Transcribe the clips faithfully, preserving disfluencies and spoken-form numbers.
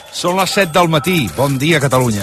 Són les set del matí. Bon dia, Catalunya.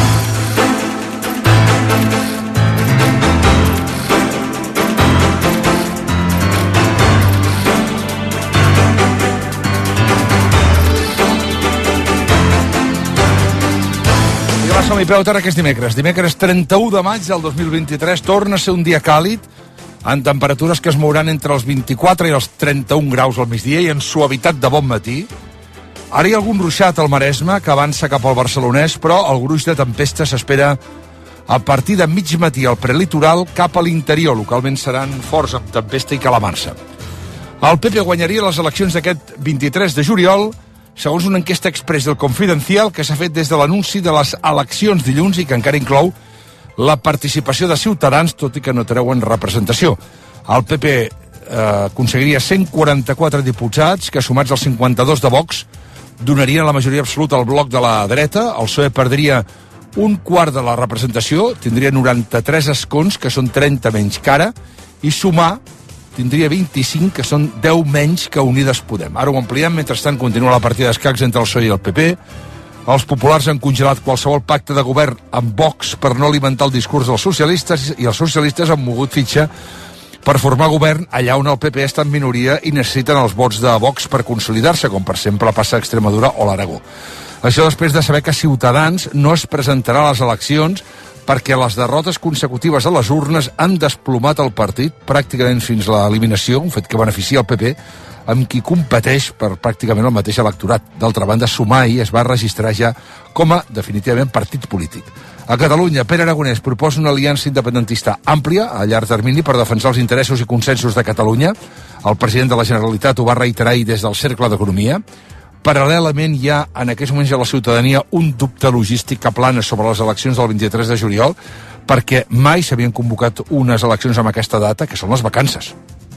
I va, som-hi, peu, ara que és dimecres. Dimecres trenta-u de maig del dos mil vint-i-tres torna a ser un dia càlid, amb temperatures que es mouran entre els vint-i-quatre i els trenta-un graus al migdia i en suavitat de bon matí. Ara hi ha algun ruixat al Maresme que avança cap al barcelonès, però el gruix de tempesta s'espera a partir de mig matí al prelitoral cap a l'interior. Localment seran forts amb tempesta i calamarsa. El P P guanyaria les eleccions d'aquest vint-i-tres de juliol, segons una enquesta express del Confidencial que s'ha fet des de l'anunci de les eleccions dilluns i que encara inclou la participació de Ciutadans, tot i que no treuen representació. El P P eh, aconseguiria cent quaranta-quatre diputats, que sumats als cinquanta-dos de Vox donarien la majoria absoluta al bloc de la dreta. El P S O E perdria un quart de la representació, tindria noranta-tres escons, que són trenta menys que ara, i Sumar tindria vint-i-cinc, que són deu menys que Unides Podem. Ara ho ampliem, mentrestant continua la partida d'escacs entre el P S O E i el P P. Els populars han congelat qualsevol pacte de govern amb Vox per no alimentar el discurs dels socialistes i els socialistes han mogut fitxa per formar govern allà on el P P està en minoria i necessiten els vots de Vox per consolidar-se, com per sempre passa a Extremadura o l'Aragó. Això després de saber que Ciutadans no es presentarà a les eleccions perquè les derrotes consecutives a les urnes han desplomat el partit pràcticament fins a l'eliminació, un fet que beneficia el P P, amb qui competeix per pràcticament el mateix electorat. D'altra banda, Sumar ahir es va registrar ja com a, definitivament, partit polític. A Catalunya, Pere Aragonès proposa una aliança independentista àmplia a llarg termini per defensar els interessos i consensos de Catalunya. El president de la Generalitat ho va reiterar ahir des del Cercle d'Economia. Paral·lelament hi ha en aquests moments a la ciutadania un dubte logístic que plana sobre les eleccions del vint-i-tres de juliol perquè mai s'havien convocat unes eleccions amb aquesta data, que són les vacances.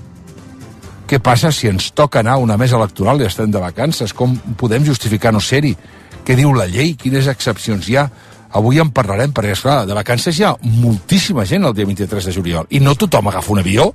Què passa si ens toca anar a una mesa electoral i estem de vacances? Com podem justificar no ser-hi? Què diu la llei? Quines excepcions hi ha? Avui en parlarem, perquè, esclar, de vacances hi ha moltíssima gent el dia vint-i-tres de juliol. I no tothom agafa un avió.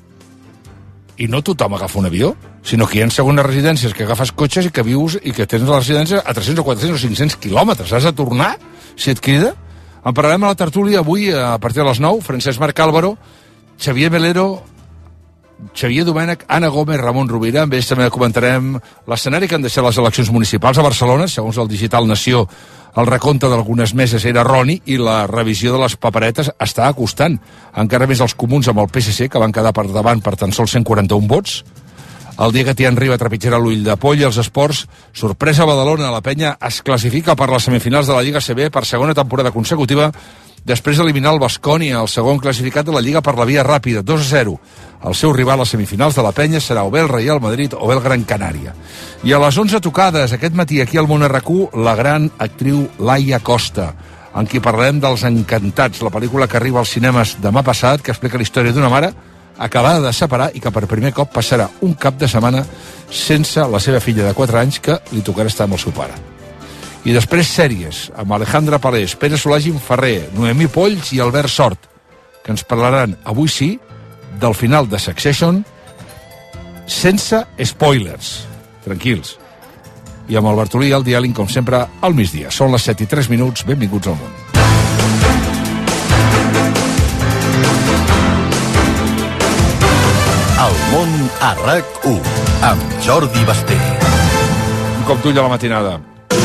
I no tothom agafa un avió, sinó que hi ha segones residències que agafes cotxes i que vius i que tens la residència a tres-cents o quatre-cents o cinc-cents quilòmetres. Has de tornar, si et crida. En parlarem a la tertúlia avui, a partir de les nou, Francesc Marc Álvaro, Xavier Melero, Xavier Domènech, Anna Gómez, Ramon Rovira. Amb ells també comentarem l'escenari que han deixat les eleccions municipals a Barcelona. Segons el Digital Nació, el recompte d'algunes meses era erroni i la revisió de les paperetes està acostant. Encara més els comuns amb el P S C, que van quedar per davant per tan sols cent quaranta-un vots. El dia que Tian Riba trepitjarà l'ull de poll, els esports, sorpresa a Badalona, la Penya es classifica per les semifinals de la Lliga C B per segona temporada consecutiva, després d'eliminar el Baskonia, el segon classificat de la Lliga per la via ràpida, dos a zero. El seu rival a semifinals de la Penya serà o bé el Real Madrid o bé el Gran Canària. I a les onze tocades, aquest matí, aquí al Món R Q, la gran actriu Laia Costa, amb qui parlarem dels Encantats, la pel·lícula que arriba als cinemes demà passat, que explica la història d'una mare acabada de separar i que per primer cop passarà un cap de setmana sense la seva filla de quatre anys, que li tocarà estar amb el seu pare. I després sèries, amb Alejandra Palés, Pere Solàgin Ferrer, Noemí Polls i Albert Sort, que ens parlaran, avui sí, del final de Succession, sense spoilers. Tranquils. I amb el Bartolí i el diàleg, com sempre, al migdia. Són les set i tres minuts, benvinguts al món. El món a RAC u, amb Jordi Basté. Un cop d'ull a la matinada.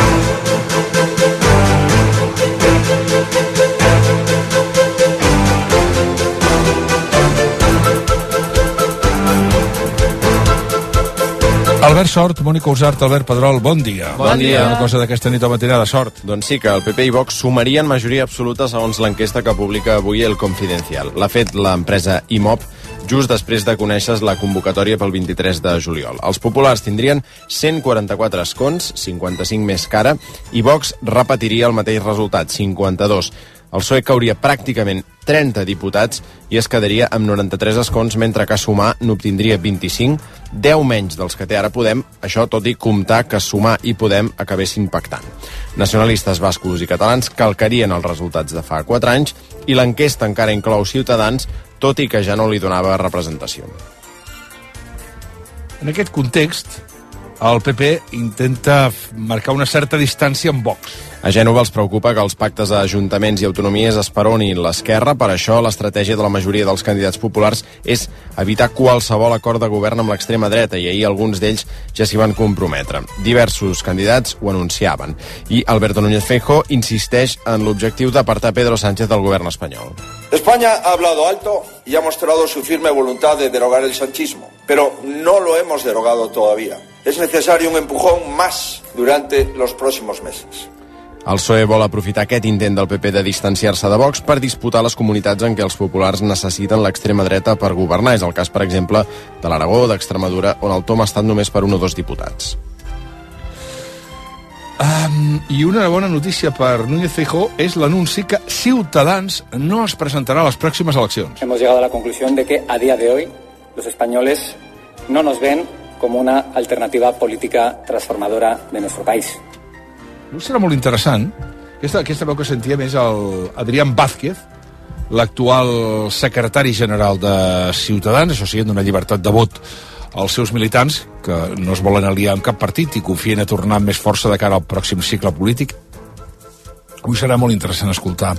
Albert Sort, Mònica Usart, Albert Pedrol, bon dia. Bon dia. Una cosa d'aquesta nit a matinada, Sort. Doncs sí, que el P P i Vox sumarien majoria absoluta segons l'enquesta que publica avui el Confidencial. L'ha fet l'empresa I M O P just després de conèixer la convocatòria pel vint-i-tres de juliol. Els populars tindrien cent quaranta-quatre escons, cinquanta-cinc més que ara, i Vox repetiria el mateix resultat, cinquanta-dos. El P S O E cauria pràcticament trenta diputats i es quedaria amb noranta-tres escons, mentre que Sumar n'obtindria vint-i-cinc, deu menys dels que té ara Podem, això tot i comptar que Sumar i Podem acabessin pactant. Nacionalistes bascos i catalans calcarien els resultats de fa quatre anys i l'enquesta encara inclou Ciutadans, tot i que ja no li donava representació. En aquest context, el P P intenta marcar una certa distància amb Vox. A Gènova els preocupa que els pactes a ajuntaments i autonomies esperonin l'esquerra. Per això, l'estratègia de la majoria dels candidats populars és evitar qualsevol acord de govern amb l'extrema dreta, i ahir alguns d'ells ja s'hi van comprometre. Diversos candidats ho anunciaven. I Alberto Núñez Feijóo insisteix en l'objectiu d'apartar Pedro Sánchez del govern espanyol. España ha hablado alto y ha mostrado su firme voluntad de derogar el sanchismo, pero no lo hemos derogado todavía. Es necesario un empujón más durante los próximos meses. El P S O E vol aprofitar aquest intent del P P de distanciar-se de Vox per disputar les comunitats en què els populars necessiten l'extrema dreta per governar. És el cas, per exemple, de l'Aragó, d'Extremadura, on el tom ha estat només per un o dos diputats. Um, I una bona notícia per Núñez Feijóo és l'anunci que Ciutadans no es presentarà a les pròximes eleccions. Hemos llegado a la conclusión de que a día de hoy los españoles no nos ven como una alternativa política transformadora de nuestro país. Serà molt interessant. Aquesta, aquesta veu que sentíem és el Adrián Vázquez, l'actual secretari general de Ciutadans, això sí, d'una llibertat de vot als seus militants, que no es volen aliar amb cap partit i confien a tornar amb més força de cara al pròxim cicle polític. Avui serà molt interessant escoltar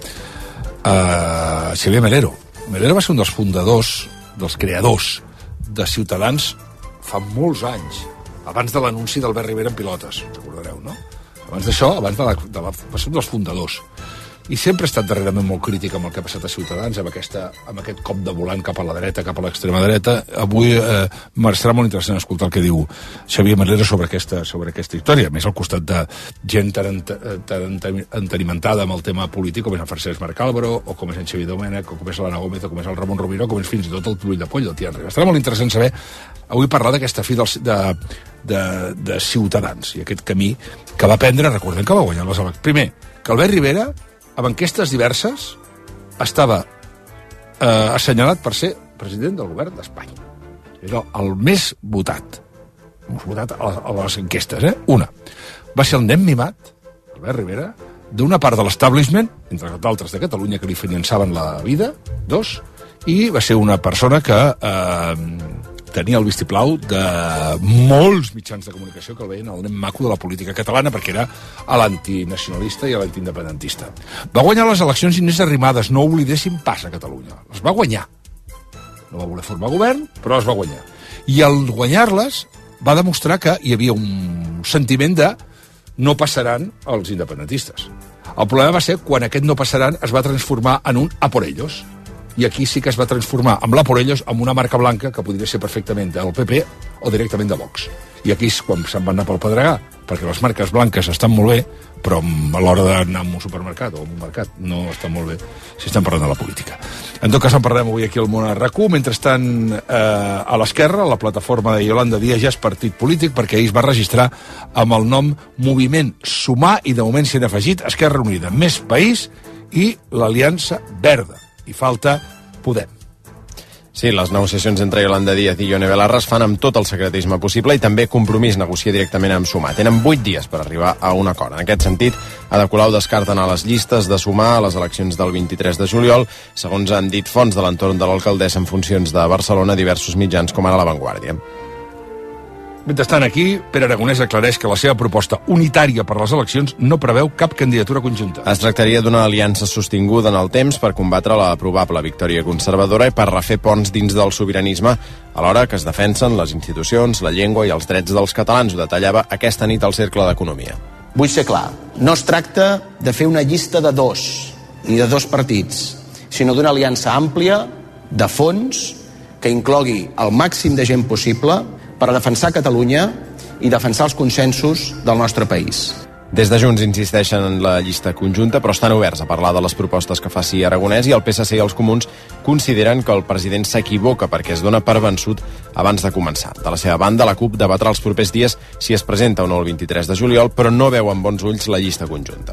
uh, Xavier Melero. Melero va ser un dels fundadors, dels creadors de Ciutadans fa molts anys, abans de l'anunci d'Albert Rivera en pilotes, recordareu, no? Abans d'això, abans de la, de la, va ser un dels fundadors. I sempre ha estat darrerament molt crític amb el que ha passat a Ciutadans, amb, aquesta, amb aquest cop de volant cap a la dreta, cap a l'extrema dreta. Avui eh, serà molt interessant escoltar el que diu Xavier Melero sobre aquesta, sobre aquesta història. A més, al costat de gent tan, tan entenimentada amb el tema polític, com és en Francesc Marc Álvaro, o com és en Xavier Domènech, o com és l'Anna Gómez, o com és el Ramon Rovira, o com és fins i tot el Turull de Poll del Tian Riba. Estarà molt interessant saber avui parlar d'aquesta fi del, de, de, de Ciutadans i aquest camí que va prendre, recordem que va guanyar les eleccions. Primer, que Albert Rivera, amb enquestes diverses, estava eh, assenyalat per ser president del govern d'Espanya. Era el més votat. Més votat a les, a les enquestes, eh? Una. Va ser el nen mimat, Albert Rivera, d'una part de l'establishment, entre d'altres de Catalunya, que li finançaven la vida. Dos. I va ser una persona que eh, tenia el vistiplau de molts mitjans de comunicació que el veien el nen maco de la política catalana, perquè era a l'antinacionalista i a l'antiindependentista. Va guanyar les eleccions Inés Arrimadas, no oblidéssim pas a Catalunya. Les va guanyar. No va voler formar govern, però les va guanyar. I al guanyar-les va demostrar que hi havia un sentiment de no passaran els independentistes. El problema va ser quan aquest no passaran es va transformar en un a por ellos. I aquí sí que es va transformar amb la por ellos en una marca blanca que podria ser perfectament del P P o directament de Vox. I aquí és quan se'n van anar pel pedregar, perquè les marques blanques estan molt bé, però a l'hora d'anar a un supermercat o a un mercat no estan molt bé si estem parlant de la política. En tot cas en parlem avui aquí al Món a RAC u. Mentrestant, eh, a l'esquerra, la plataforma de Yolanda Díaz ja és partit polític, perquè ahir es va registrar amb el nom Moviment Sumar, i de moment s'hi han afegit Esquerra Unida, Més País i l'Aliança Verda. I falta Podem. Sí, les negociacions entre Yolanda Díaz i Ione Belarra es fan amb tot el secretisme possible, i també Compromís negocia directament amb Sumar. Tenen vuit dies per arribar a un acord. En aquest sentit, Ada Colau descarta anar a les llistes de Sumar a les eleccions del vint-i-tres de juliol, segons han dit fonts de l'entorn de l'alcaldessa en funcions de Barcelona, diversos mitjans com ara La Vanguardia. Mentrestant, aquí, Pere Aragonès aclareix que la seva proposta unitària per les eleccions no preveu cap candidatura conjunta. Es tractaria d'una aliança sostinguda en el temps per combatre la probable victòria conservadora i per refer ponts dins del sobiranisme, alhora que es defensen les institucions, la llengua i els drets dels catalans. Ho detallava aquesta nit al Cercle d'Economia. Vull ser clar, no es tracta de fer una llista de dos, ni de dos partits, sinó d'una aliança àmplia, de fons, que inclogui el màxim de gent possible per a defensar Catalunya i defensar els consensos del nostre país. Des de Junts insisteixen en la llista conjunta, però estan oberts a parlar de les propostes que faci Aragonès, i el P S C i els comuns consideren que el president s'equivoca perquè es dona per vençut abans de començar. De la seva banda, la CUP debatrà els propers dies si es presenta o no el vint-i-tres de juliol, però no veu amb bons ulls la llista conjunta.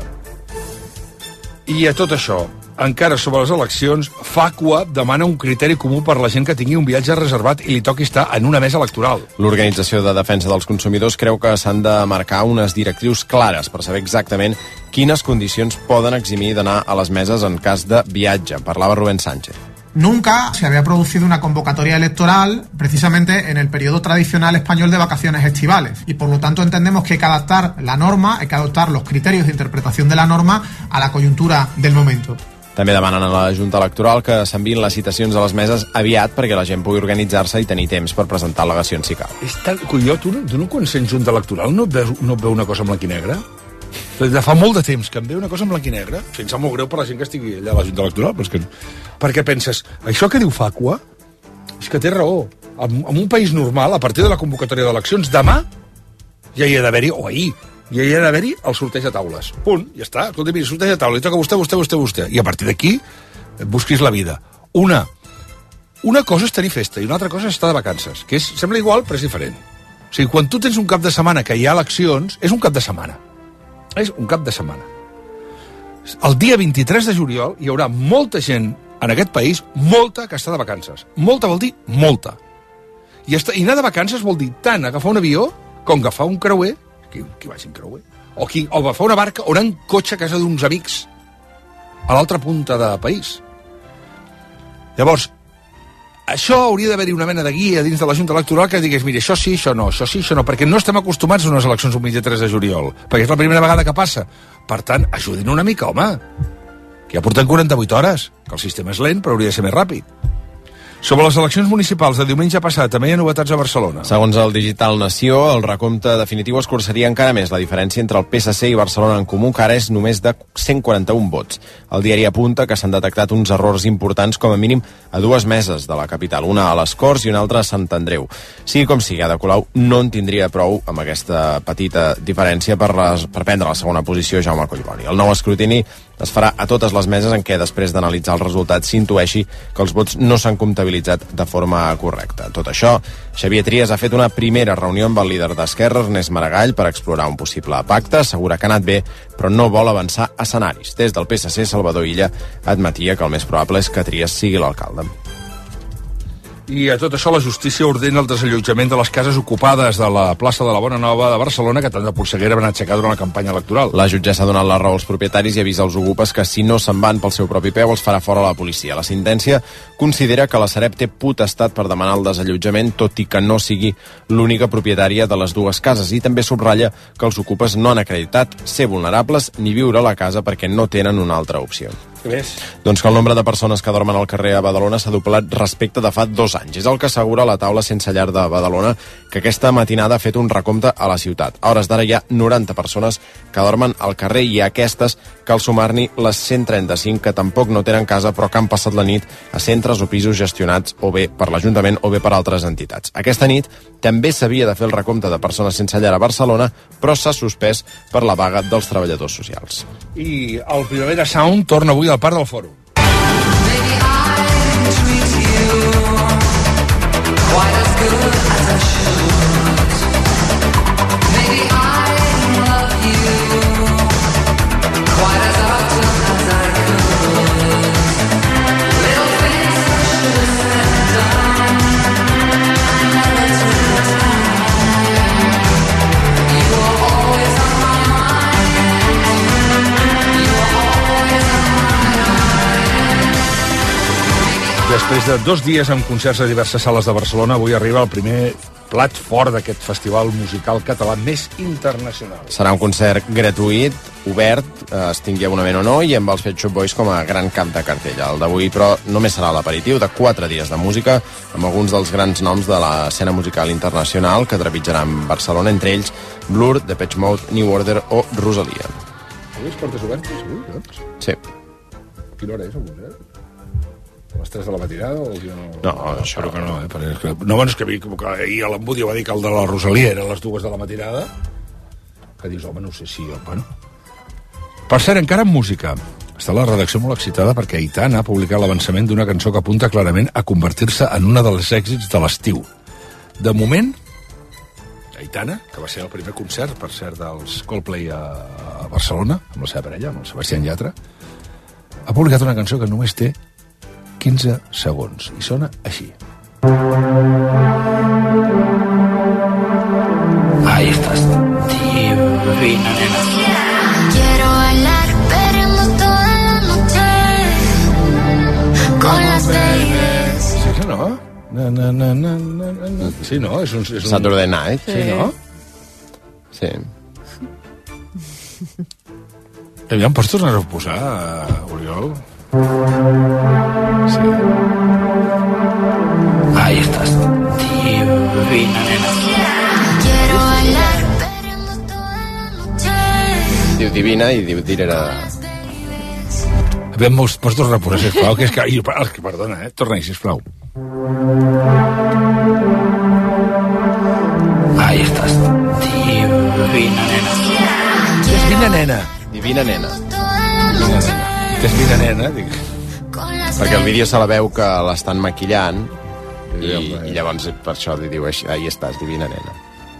I a tot això, encara sobre les eleccions, Facua demana un criteri comú per la gent que tingui un viatge reservat i li toqui estar en una mesa electoral. L'Organització de Defensa dels Consumidors creu que s'han de marcar unes directrius clares per saber exactament quines condicions poden eximir d'anar a les meses en cas de viatge. Parlava Rubén Sánchez. Nunca se había producido una convocatoria electoral precisamente en el periodo tradicional español de vacaciones estivales y por lo tanto entendemos que hay que adaptar la norma, hay que adaptar los criterios de interpretación de la norma a la coyuntura del momento. També demanen a la Junta Electoral que s'enviïn les citacions a les meses aviat perquè la gent pugui organitzar-se i tenir temps per presentar al·legacions si cal. És tan... Jo, tu, tu no quan sents Junta Electoral no et veus, no et veu una cosa en blanc i negre? De fa molt de temps que em ve una cosa en blanc i negre. O sigui, em sap molt greu per la gent que estigui allà a la Junta Electoral, però és que... perquè penses, això que diu Facua és que té raó. En, en un país normal, a partir de la convocatòria d'eleccions, demà ja hi ha d'haver-hi, o ahir, ja hi ha d'haver-hi el sorteig de taules. Punt, ja està. Escolta, mira, sorteig de taula, li toca a vostè, vostè, vostè, vostè. I a partir d'aquí, busquis la vida. Una, una cosa és tenir festa i una altra cosa és estar de vacances, que és, sembla igual, però és diferent. O sigui, quan tu tens un cap de setmana que hi ha eleccions, és un cap de setmana. És un cap de setmana. El dia vint-i-tres de juliol hi haurà molta gent en aquest país, molta, que està de vacances. Molta vol dir molta. I, està, i anar de vacances vol dir tant agafar un avió com agafar un creuer, qui, qui vagi en creuer, o, qui, o agafar una barca o anar en cotxe a casa d'uns amics a l'altra punta del país. Llavors, això hauria d'haver-hi una mena de guia dins de la Junta Electoral que digués, mira, això sí, això no, això sí, això no, perquè no estem acostumats a unes eleccions el vint-i-tres de juliol, perquè és la primera vegada que passa. Per tant, ajudin una mica, home, que ja portem quaranta-vuit hores, que el sistema és lent, però hauria de ser més ràpid. Sobre les eleccions municipals de diumenge passat, també hi ha novetats a Barcelona. Segons el Digital Nació, el recompte definitiu escurçaria encara més la diferència entre el P S C i Barcelona en Comú, que ara és només de cent quaranta-un vots. El diari apunta que s'han detectat uns errors importants com a mínim a dues meses de la capital, una a les Corts i una altra a Sant Andreu. Sigui com sigui, Ada Colau no en tindria prou amb aquesta petita diferència per, les, per prendre la segona posició Jaume Collboni. El nou escrutini es farà a totes les meses en què, després d'analitzar els resultats, s'intueixi que els vots no s'han comptabilitzat de forma correcta. Tot això, Xavier Trias ha fet una primera reunió amb el líder d'Esquerra, Ernest Maragall, per explorar un possible pacte. Assegura que ha anat bé, però no vol avançar escenaris. Des del P S C, Salvador Illa admetia que el més probable és que Trias sigui l'alcalde. I a tot això la justícia ordena el desallotjament de les cases ocupades de la plaça de la Bona Nova de Barcelona que tant de polseguera van aixecar durant la campanya electoral. La jutgessa ha donat la raó als propietaris i avisa als ocupes que si no se'n van pel seu propi peu els farà fora la policia. La sentència considera que la Sareb té potestat per demanar el desallotjament, tot i que no sigui l'única propietària de les dues cases, i també subratlla que els ocupes no han acreditat ser vulnerables ni viure a la casa perquè no tenen una altra opció. Què més? Doncs que el nombre de persones que dormen al carrer a Badalona s'ha doblat respecte de fa dos anys. És el que assegura la taula sense llar de Badalona, que aquesta matinada ha fet un recompte a la ciutat. A hores d'ara hi ha noranta persones que dormen al carrer i aquestes cal sumar-n'hi les cent trenta-cinc que tampoc no tenen casa però que han passat la nit a centres o pisos gestionats o bé per l'Ajuntament o bé per altres entitats. Aquesta nit també s'havia de fer el recompte de persones sense llar a Barcelona, però s'ha suspès per la vaga dels treballadors socials. I el Primavera Sound torna avui al Parc del Fòrum. Després de dos dies amb concerts a diverses sales de Barcelona, avui arriba el primer plat fort d'aquest festival musical català més internacional. Serà un concert gratuït, obert, es tingui abonament o no, i amb els Pet Shop Boys com a gran cap de cartell. El d'avui, però, només serà l'aperitiu de quatre dies de música, amb alguns dels grans noms de l'escena musical internacional que trepitjaran Barcelona, entre ells Blur, Depeche Mode, New Order o Rosalia. Avui les portes obertes, avui, doncs? Sí. Quina hora és el concert? A les tres de la matinada? O jo no... No, això no. Que no, eh? Perquè és que... No, bueno, és que, que ahir a l'Embudi va dir que el de la Rosalia era a les dues de la matinada, que dius, home, no sé si... Bueno. Per cert, encara en música. Està la redacció molt excitada perquè Aitana ha publicat l'avançament d'una cançó que apunta clarament a convertir-se en una dels èxits de l'estiu. De moment, Aitana, que va ser el primer concert, per cert, dels Coldplay a Barcelona, amb la seva parella, amb el Sebastián Yatra, ha publicat una cançó que només té quinze segons, i sona així. Ahí estás, divina nena. Quiero bailar, perreando toda la noche con las baby. Na, na, na, na, na, na. Sí, no? És un, és un... Saturday Night. Sí, no? Sí. Aviam, pots tornar a posar, Oriol? Sí. Ahí estás, divina nena. Diu divina i diu direra... Aviam, pots tornar a posar, sisplau, que és que... Ai, perdona, eh? Torna-hi, sisplau. Ahí estás, divina nena. Divina nena. Divina nena. Divina nena. Que és divina nena, dic. Perquè el vídeo se la veu que l'estan maquillant i, i llavors per això li diu ahí estàs, divina nena.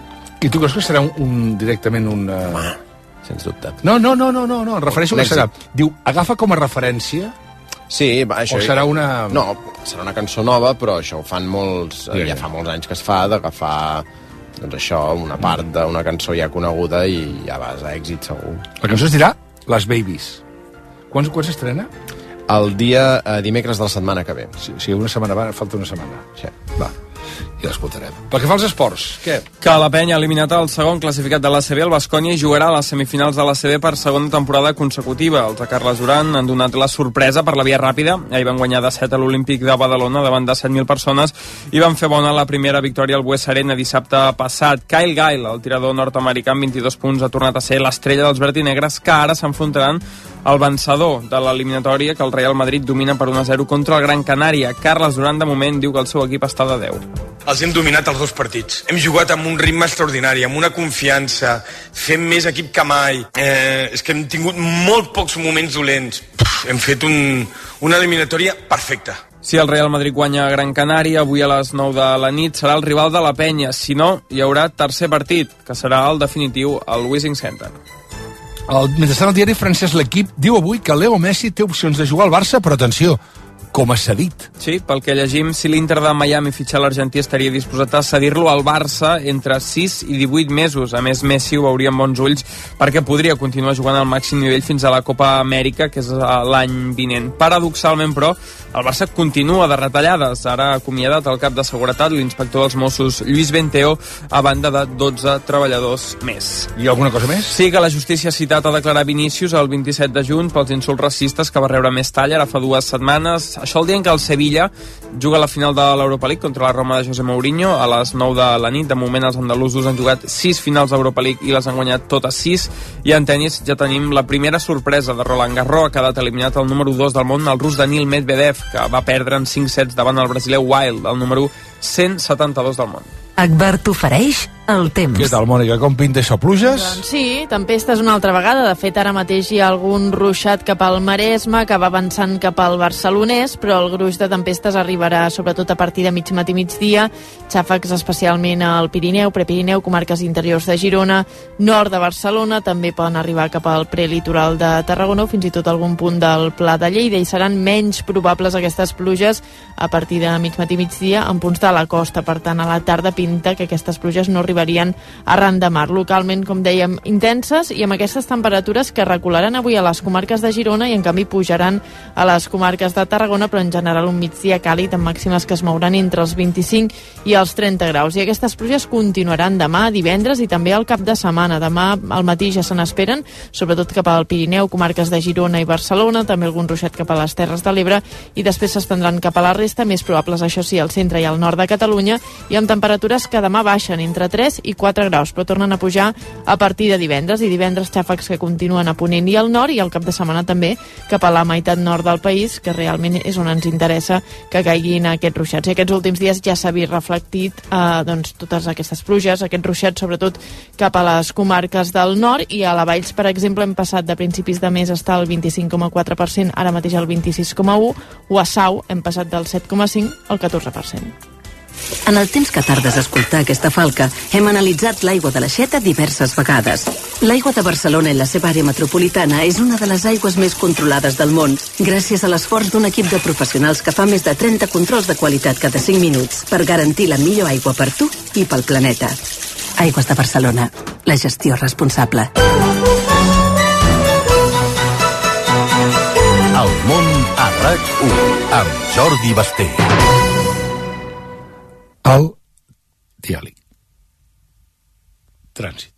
I tu creus que serà un, un directament un... Uh... Home, sens dubte. No, no, no, no, no, no, em refereixo que serà... Diu, agafa com a referència... Sí, va, això... O serà una... No, serà una cançó nova, però això ho fan molts... Sí, ja fa molts anys que es fa, d'agafar... Doncs això, una part d'una cançó ja coneguda i ja vas a èxit segur. La cançó es dirà Les Babies. Quan, quan s'estrena? El dia eh, dimecres de la setmana que ve. Sí, sí, una setmana va, falta una setmana. Sí. Va, i l'escoltarem. Pel que fa als esports, què? Que la Penya ha eliminat el segon classificat de l'A C B, el Baskonia, i jugarà a les semifinals de l'A C B per segona temporada consecutiva. Els de Carles Duran han donat la sorpresa per la via ràpida. Ahir van guanyar de set a l'Olímpic de Badalona davant de set mil persones i van fer bona la primera victòria al Buesa Arena dissabte passat. Kyle Gayle, el tirador nord-americà amb vint-i-dos punts, ha tornat a ser l'estrella dels verd i negres, que ara s'enfrontaran al vencedor de l'eliminatòria, que el Real Madrid domina per un a zero contra el Gran Canària. Carles Duran, de moment, diu que el seu equip està de deu. Els hem dominat els dos partits. Hem jugat amb un ritme extraordinari, amb una confiança, fem més equip que mai. Eh, és que hem tingut molt pocs moments dolents. Puf, hem fet un, una eliminatòria perfecta. Si el Real Madrid guanya a Gran Canària, avui a les nou de la nit serà el rival de la Penya. Si no, hi haurà tercer partit, que serà el definitiu al Wishing Center. El, mentrestant, el diari francès L'Equip diu avui que Leo Messi té opcions de jugar al Barça, però atenció, com a cedit. Sí, pel que llegim, si l'Inter de Miami fitxa l'argentí estaria disposat a cedir-lo al Barça entre sis i divuit mesos. A més, Messi ho veuria amb bons ulls perquè podria continuar jugant al màxim nivell fins a la Copa Amèrica, que és l'any vinent. Paradoxalment, però, el Barça continua de retallades. Ara ha acomiadat el cap de seguretat, l'inspector dels Mossos, Lluís Benteo, a banda de dotze treballadors més. I alguna cosa més? Sí, que la justícia ha citat a declarar Vinícius el vint-i-set de juny pels insults racistes que va rebre més talla ara fa dues setmanes. Això el dia en què el Sevilla juga a la final de l'Europa League contra la Roma de José Mourinho a les nou de la nit. De moment els andalusos han jugat sis finals d'Europa League i les han guanyat totes sis. I en tenis ja tenim la primera sorpresa de Roland Garros. Ha quedat eliminat el número dos del món, el rus Daniil Medvedev, que va perdre en cinc sets davant el brasiler Wild, el número cent setanta-dos del món. Agbar t'ofereix el temps. Què tal, Mònica? Com pinta això? Pluges? Doncs sí, tempestes una altra vegada. De fet, ara mateix hi ha algun ruixat cap al Maresme, que va avançant cap al Barcelonès, però el gruix de tempestes arribarà sobretot a partir de mig matí i migdia. Xàfecs especialment al Pirineu, Prepirineu, comarques interiors de Girona, nord de Barcelona, també poden arribar cap al prelitoral de Tarragona o fins i tot algun punt del Pla de Lleida, i seran menys probables aquestes pluges a partir de mig matí i migdia en punts de la costa. Per tant, a la tarda pinta que aquestes pluges no arribarien arran de mar. Localment, com dèiem, intenses, i amb aquestes temperatures que recularan avui a les comarques de Girona i en canvi pujaran a les comarques de Tarragona, però en general un migdia càlid amb màximes que es mouran entre els vint-i-cinc i els trenta graus. I aquestes pluges continuaran demà, divendres i també al cap de setmana. Demà al matí ja se n'esperen, sobretot cap al Pirineu, comarques de Girona i Barcelona, també algun ruixat cap a les Terres de l'Ebre, i després s'estendran cap a la resta, més probables, això sí, al centre i al nord de Catalunya, i amb temperatures que demà baixen entre tres i quatre graus, però tornen a pujar a partir de divendres, i divendres xàfecs que continuen a Ponent i al nord, i al cap de setmana també cap a la meitat nord del país, que realment és on ens interessa que caiguin aquests ruixats. I aquests últims dies ja s'ha vist reflectit eh, doncs, totes aquestes pluges, aquests ruixats sobretot cap a les comarques del nord, i a la Valls, per exemple, hem passat de principis de mes estar al vint-i-cinc coma quatre per cent, ara mateix al vint-i-sis coma u, o a Sau hem passat del set coma cinc al catorze per cent. En el temps que tardes a escoltar aquesta falca, hem analitzat l'aigua de l'Aixeta diverses vegades. L'aigua de Barcelona i la seva àrea metropolitana és una de les aigües més controlades del món, gràcies a l'esforç d'un equip de professionals que fa més de trenta controls de qualitat cada cinc minuts per garantir la millor aigua per tu i pel planeta. Aigües de Barcelona, la gestió responsable. El món a RAC u amb Jordi Basté. el diàleg. Trànsit.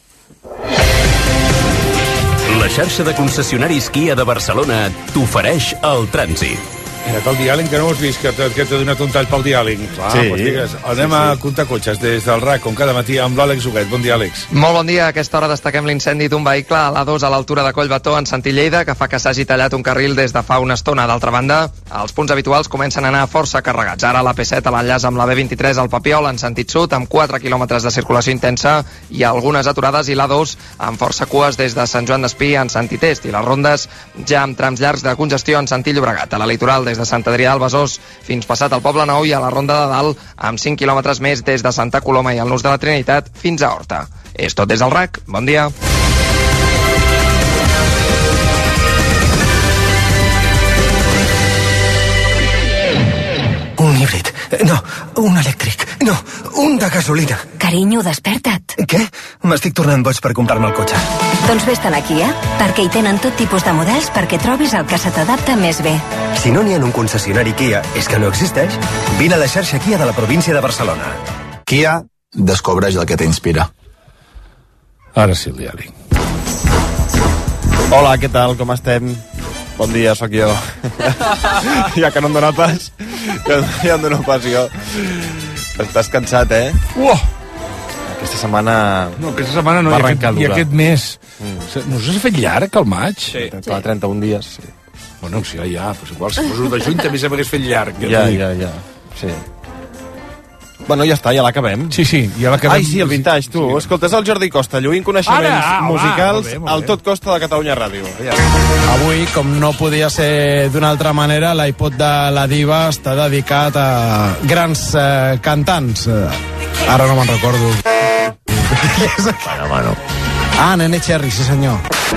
La xarxa de concessionaris Kia de Barcelona t'ofereix el trànsit. Mira, el diàleg, que no ho has vist, que t'ha donat un tall pel diàleg. Clar, sí, doncs digues, anem sí, sí. a comptar cotxes des del R A C, com cada matí, amb l'Àlex Huguet. Bon dia, Àlex. Molt bon dia. A aquesta hora destaquem l'incendi d'un vehicle a l'A dos a l'altura de Collbató, en sentit Lleida, que fa que s'hagi tallat un carril des de fa una estona. D'altra banda, els punts habituals comencen a anar força carregats. Ara la P set a l'enllaç amb la B vint-i-tres al Papiol, en sentit sud, amb quatre quilòmetres de circulació intensa i algunes aturades, i l'A dos amb força cues des de Sant Joan d'Espí en sentit est, i les rondes ja amb trams llargs de congestió en sentit Llobregat. A la litoral, des de Sant Adrià del Besòs fins passat al Poble Nou, i a la Ronda de Dalt amb cinc quilòmetres més des de Santa Coloma i el Nus de la Trinitat fins a Horta. És tot des del R A C. Bon dia. Un híbrid. No, un elèctric. No, un de gasolina. Carinyo, desperta't. Què? M'estic tornant boig per comprar-me el cotxe. Doncs vés-te'n a Kia, perquè hi tenen tot tipus de models perquè trobis el que se t'adapta més bé. Si no n'hi ha en un concessionari Kia, és que no existeix. Vine a la xarxa Kia de la província de Barcelona. Kia, descobreix el que t'inspira. Ara sí, el diàleg. Hola, què tal? Com estem? Bon dia, sóc jo. Ja que no em dóna pas, ja, ja em dóna pas jo. Estàs cansat, eh? Uah! Aquesta setmana... No, aquesta setmana no, i aquest, i aquest mes. Mm. No s'ha fet llarg, el maig? Sí. Fa trenta-un dies, sí. Bueno, sí, ja, però igual, si fos un de juny també s'hagués fet llarg. Ja, ja, ja, sí. Bueno, ja està, ja l'acabem. Sí, sí, ja l'acabem. Ai, sí, el vintage, tu. Sí. Escolta, és el Jordi Costa, lluint coneixements Ara, musicals va, molt bé, molt bé. al Tot Costa de Catalunya Ràdio. Ja. Avui, com no podia ser d'una altra manera, l'iPod de la diva està dedicat a grans eh, cantants. Eh, ara no me'n recordo. Bueno, bueno. Ah, Nene Cherry, sí senyor.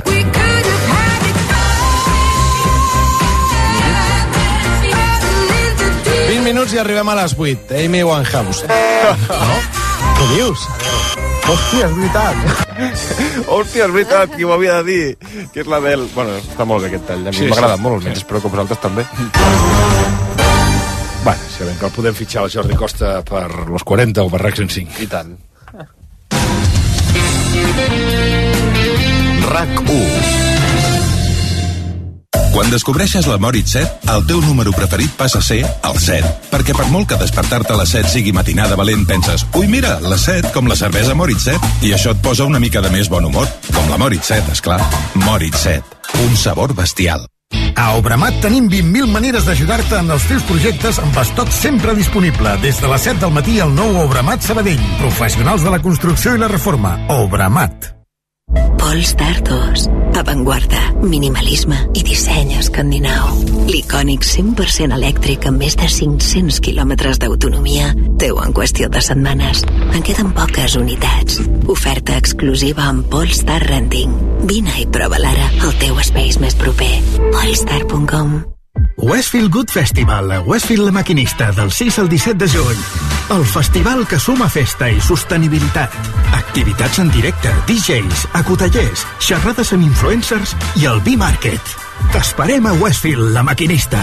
vint minuts i arribem a les vuit. Amy Winehouse. No? Què dius? Hòstia, és veritat. Hòstia, és veritat, qui ho havia de dir? Que és la del... Bueno, està molt bé aquest tall. A mi Sí, m'ha agradat sí. molt, almenys espero que vosaltres també. Bueno, sabem que el podem fitxar al Jordi Costa per los quaranta o per R A C cent cinc. I tant. R A C u. Quan descobreixes la Moritz set, el teu número preferit passa a ser el set. Perquè per molt que despertar-te a les set sigui matinada valent, penses, ui, mira, la set, com la cervesa Moritz set. I això et posa una mica de més bon humor. Com la Moritz set, esclar. Moritz set. Un sabor bestial. A Obramat tenim vint mil maneres d'ajudar-te en els teus projectes amb estoc sempre disponible. Des de les set del matí al nou Obramat Sabadell. Professionals de la construcció i la reforma. Obramat. Polestar dos. Avantguarda, minimalisme i disseny escandinau. L'icònic cent per cent elèctric amb més de cinc-cents quilòmetres d'autonomia teu en qüestió de setmanes. En queden poques unitats. Oferta exclusiva amb Polestar Renting. Vine i prova l'ara al teu space més proper. polestar punt com. Westfield Good Festival a Westfield La Maquinista del sis al disset de juny. El festival que suma festa i sostenibilitat. Activitats en directe, D Js, acotallers, xerrades amb influencers i el B-Market. T'esperem a Westfield La Maquinista.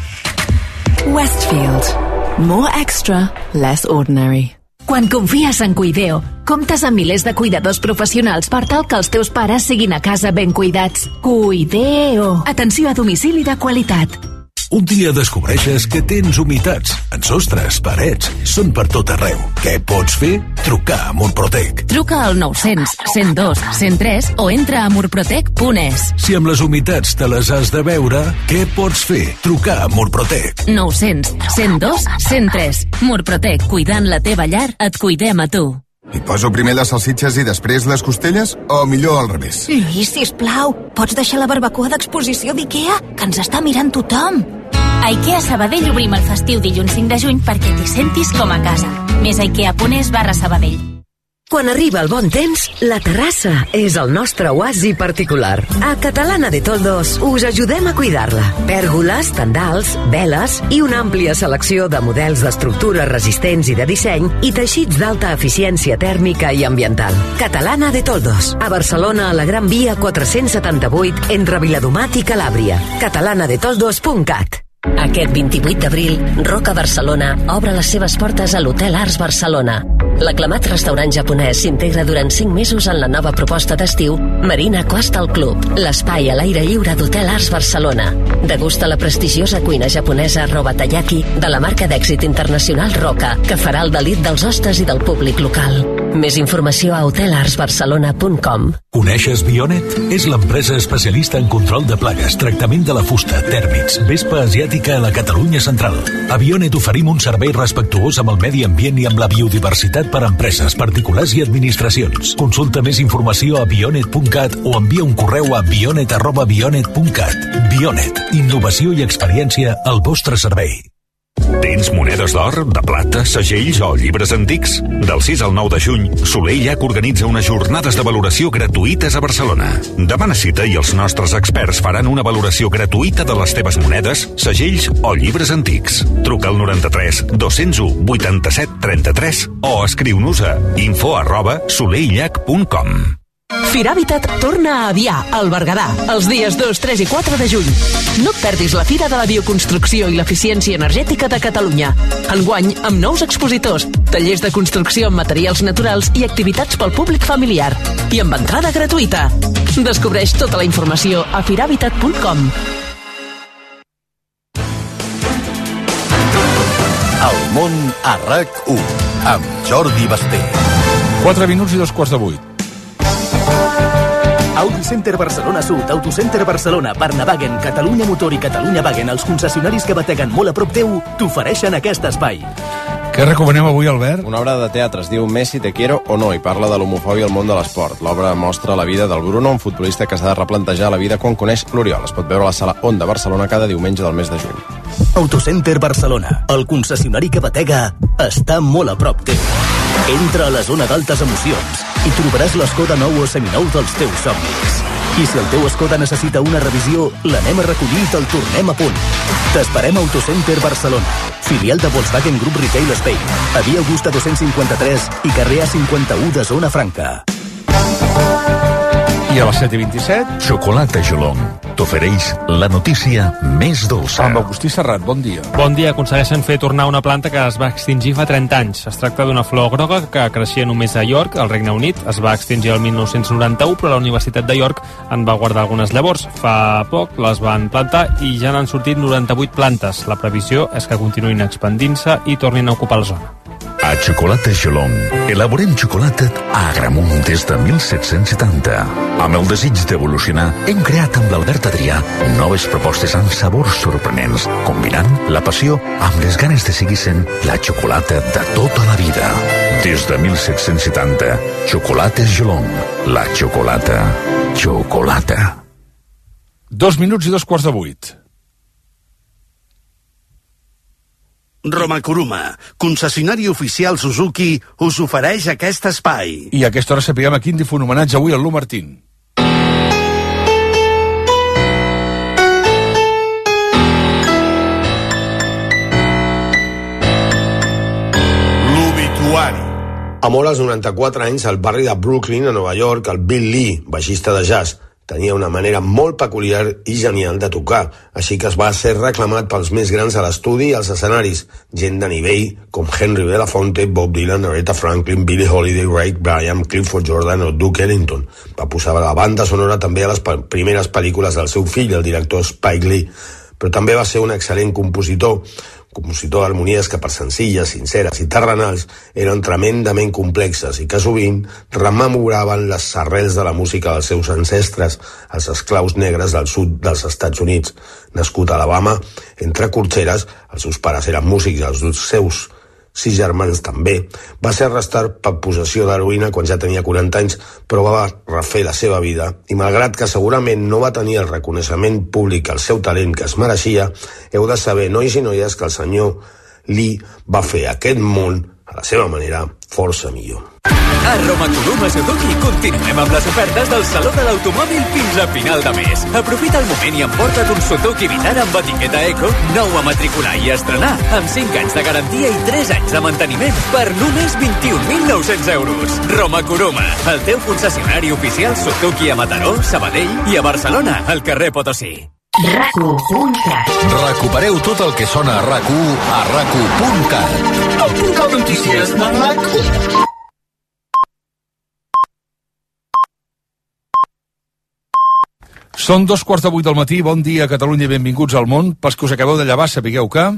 Westfield. More extra, less ordinary. Quan confies en Cuideo, comptes amb milers de cuidadors professionals per tal que els teus pares siguin a casa ben cuidats. Cuideo. Atenció a domicili de qualitat. Un dia descobreixes que tens humitats en sostres, parets, són per tot arreu. Què pots fer? Trucar a Murprotec. Truca al nou-cents, cent dos, cent tres o entra a murprotec punt es. Si amb les humitats te les has de veure, què pots fer? Trucar a Murprotec. nou-cents, cent dos, cent tres. Murprotec, cuidant la teva llar, et cuidem a tu. Hi poso primer les salsitxes i després les costelles? O millor al revés? Lluís, sisplau, pots deixar la barbacoa d'exposició d'IKEA? Que ens està mirant tothom. A IKEA Sabadell obrim el festiu dilluns cinc de juny perquè t'hi sentis com a casa. Més a ikea punt es barra Sabadell. Quan arriba el bon temps, la terrassa és el nostre oasi particular. A Catalana de Toldos us ajudem a cuidar-la. Pèrgoles, tendals, veles i una àmplia selecció de models d'estructures resistents i de disseny i teixits d'alta eficiència tèrmica i ambiental. Catalana de Toldos, a Barcelona, a la Gran Via quatre-cents setanta-vuit, entre Viladomat i Calàbria. catalana de toldos punt cat. Aquest vint-i-vuit d'abril, Roca Barcelona obre les seves portes a l'Hotel Arts Barcelona. L'aclamat restaurant japonès s'integra durant cinc mesos en la nova proposta d'estiu Marina Coastal Club, l'espai a l'aire lliure d'Hotel Arts Barcelona. Degusta la prestigiosa cuina japonesa Robatayaki de la marca d'èxit internacional Roca, que farà el delit dels hostes i del públic local. Més informació a hotel arts barcelona punt com. Coneixes Bionet? És l'empresa especialista en control de plagues, tractament de la fusta, tèrmits, vespa asiàtica a la Catalunya central. A Bionet oferim un servei respectuós amb el medi ambient i amb la biodiversitat per a empreses, particulars i administracions. Consulta més informació a bionet punt cat o envia un correu a bionet arroba bionet punt cat. Bionet, innovació i experiència al vostre servei. Tens monedes d'or, de plata, segells o llibres antics? Del sis al nou de juny, Soler i Llach organitza unes jornades de valoració gratuïtes a Barcelona. Demana cita i els nostres experts faran una valoració gratuïta de les teves monedes, segells o llibres antics. Truca al noranta-tres dos-cents u vuitanta-set trenta-tres o escriu-nos a info arroba soleillach punt com. Firàbitat torna a Avià, al Berguedà, els dies dos, tres i quatre de juny. No et perdis la Fira de la Bioconstrucció i l'Eficiència Energètica de Catalunya. Enguany, amb nous expositors, tallers de construcció amb materials naturals i activitats pel públic familiar. I amb entrada gratuïta. Descobreix tota la informació a firàbitat punt com. El món a RAC u, amb Jordi Basté. quatre minuts i dos quarts de vuit. Autocenter Barcelona Sud, Autocenter Barcelona, Barnavagen, Catalunya Motor i Catalunya Wagen, els concessionaris que bateguen molt a prop teu, t'ofereixen aquest espai. Què recomanem avui, Albert? Una obra de teatre, es diu Messi te quiero o no, i parla de l'homofòbia al món de l'esport. L'obra mostra la vida del Bruno, un futbolista que s'ha de replantejar la vida quan coneix l'Oriol. Es pot veure a la sala Onda Barcelona cada diumenge del mes de juny. Autocenter Barcelona, el concessionari que batega, està molt a prop teu. Entra a la zona d'altes emocions i trobaràs l'Skoda nou o seminou dels teus somnis. I si el teu Skoda necessita una revisió, l'anem a recollir i te'l tornem a punt. T'esperem a Autocenter Barcelona, filial de Volkswagen Group Retail Spain, a Via Augusta dos-cents cinquanta-tres i carrer A cinquanta-u de Zona Franca. I a les set i vint-i-set... Xocolata Jolong t'ofereix la notícia més dolça. Amb Agustí Serrat, bon dia. Bon dia. Aconsegueixen fer tornar una planta que es va extingir fa trenta anys. Es tracta d'una flor groga que creixia només a York, al Regne Unit. Es va extingir el mil nou-cents noranta-u, però la Universitat de York en va guardar algunes llavors. Fa poc les van plantar i ja n'han sortit noranta-vuit plantes. La previsió és que continuïn expandint-se i tornin a ocupar la zona. A Xocolata Jolong elaborem xocolata a Agramunt des de mil set-cents setanta. Amb el desig d'evolucionar, hem creat amb l'Albert Adrià noves propostes amb sabors sorprenents, combinant la passió amb les ganes de seguir sent la xocolata de tota la vida. Des de mil set-cents setanta, Xocolata Jolong, la xocolata, xocolata. Dos minuts i dos quarts de vuit. Romakuruma, concessionari oficial Suzuki, us ofereix aquest espai. I a aquesta hora sapiguem a quin difunt homenatge avui al Lu Martín. L'obituari. A molt als noranta-quatre anys, al barri de Brooklyn, a Nova York, el Bill Lee, baixista de jazz, tenia una manera molt peculiar i genial de tocar, així que es va ser reclamat pels més grans a l'estudi i als escenaris, gent de nivell com Henry Belafonte, Bob Dylan, Aretha Franklin, Billie Holiday, Ray Bryant, Clifford Jordan o Duke Ellington. Va posar la banda sonora també a les primeres pel·lícules del seu fill, el director Spike Lee, però també va ser un excel·lent compositor, compositor d'harmonies que per senzilles, sinceres i terrenals eren tremendament complexes i que sovint rememoraven les arrels de la música dels seus ancestres, els esclaus negres del sud dels Estats Units. Nascut a Alabama, entre corxeres, els seus pares eren músics i els seus sis germans també. Va ser arrestat per possessió d'heroïna quan ja tenia quaranta anys, però va refer la seva vida i malgrat que segurament no va tenir el reconeixement públic al seu talent que es mereixia, heu de saber, nois i noies, que el senyor Lee va fer aquest món, a la seva manera, força millor. A Romakuruma Suzuki continuem amb les ofertes del Saló de l'Automòbil fins a final de mes. Aprofita el moment i emporta't un Suzuki Vitara amb etiqueta Eco, nou a matricular i estrenar, amb cinc anys de garantia i tres anys de manteniment per només vint-i-un mil nou-cents euros. Romakuruma, el teu concessionari oficial Suzuki a Mataró, Sabadell i a Barcelona, al carrer Potosí. rac u punt cat. Recupereu tot el que sona a RAC u a rac u punt cat. El portal de notícies de RAC u. Són dos quarts de vuit del matí, bon dia a Catalunya i benvinguts al món. Pels que us acabeu de llevar, sapigueu que...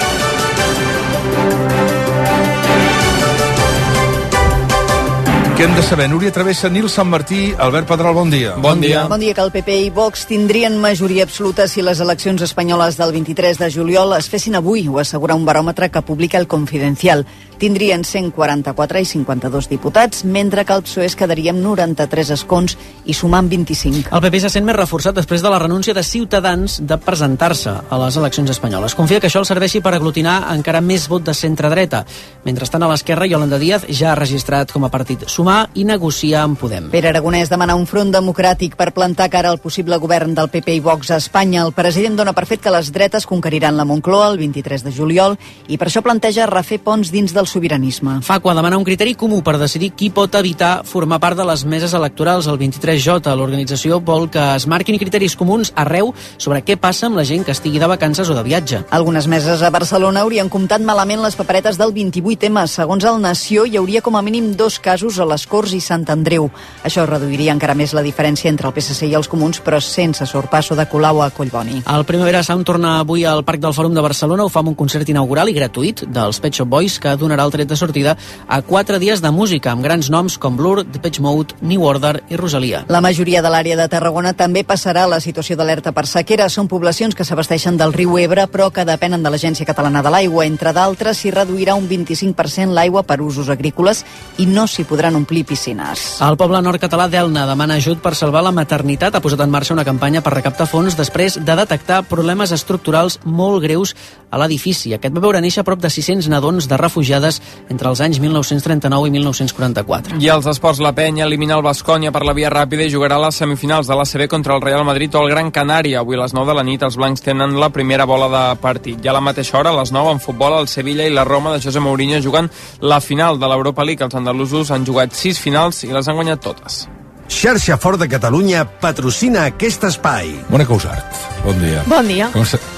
Què hem de saber? Núria Travessa, Nil Sant Martí, Albert Pedrol, bon dia. Bon dia. Bon dia, que el P P i Vox tindrien majoria absoluta si les eleccions espanyoles del vint-i-tres de juliol es fessin avui, ho assegura un baròmetre que publica El Confidencial. Tindrien cent quaranta-quatre i cinquanta-dos diputats, mentre que el P S O E es quedaria amb noranta-tres escons i sumant vint-i-cinc. El P P se sent més reforçat després de la renúncia de Ciutadans de presentar-se a les eleccions espanyoles. Confia que això el serveixi per aglutinar encara més vot de centre-dreta. Mentrestant, a l'esquerra, Yolanda Díaz ja ha registrat com a partit Sumar i negociar amb Podem. Pere Aragonès demana un front democràtic per plantar cara al possible govern del P P i Vox a Espanya. El president dona per fet que les dretes conqueriran la Moncloa el vint-i-tres de juliol i per això planteja refer ponts dins del sobiranisme. Facua demana un criteri comú per decidir qui pot evitar formar part de les meses electorals el vint-i-tres J. L'organització vol que es marquin criteris comuns arreu sobre què passa amb la gent que estigui de vacances o de viatge. Algunes meses a Barcelona haurien comptat malament les paperetes del vint-i-vuit M. Segons el Nació, hi hauria com a mínim dos casos a les Corts i Sant Andreu. Això reduiria encara més la diferència entre el P S C i els comuns, però sense sorpasso de Colau a Collboni. El Primavera Sound torna avui al Parc del Fòrum de Barcelona. Ho fa amb un concert inaugural i gratuït dels Pet Shop Boys, que donarà el tret de sortida a quatre dies de música, amb grans noms com Blur, Depeche Mode, New Order i Rosalia. La majoria de l'àrea de Tarragona també passarà a la situació d'alerta per sequera. Són poblacions que s'abasteixen del riu Ebre, però que depenen de l'Agència Catalana de l'Aigua. Entre d'altres, s'hi reduirà un vint-i-cinc per cent l'aigua per usos agrícoles i no s'hi podran omplir piscines. El poble nord català d'Elna demana ajut per salvar la maternitat. Ha posat en marxa una campanya per recaptar fons després de detectar problemes estructurals molt greus a l'edifici. Aquest va veure néixer prop de sis-cents nadons de refugiades entre els anys mil nou-cents trenta-nou i mil nou-cents quaranta-quatre. I als esports, la Penya elimina el Baskonia per la via ràpida i jugarà a les semifinals de l'A C B contra el Real Madrid o el Gran Canària. Avui a les nou de la nit els blancs tenen la primera bola de partit. I a la mateixa hora, a les nou, en futbol, el Sevilla i la Roma de José Mourinho juguen la final de l'Europa League. Els andalusos han jugat sis finals i les han guanyat totes. Xarxa Ford de Catalunya patrocina aquest espai. Mònica Usart, bon dia. Bon dia. Com, se...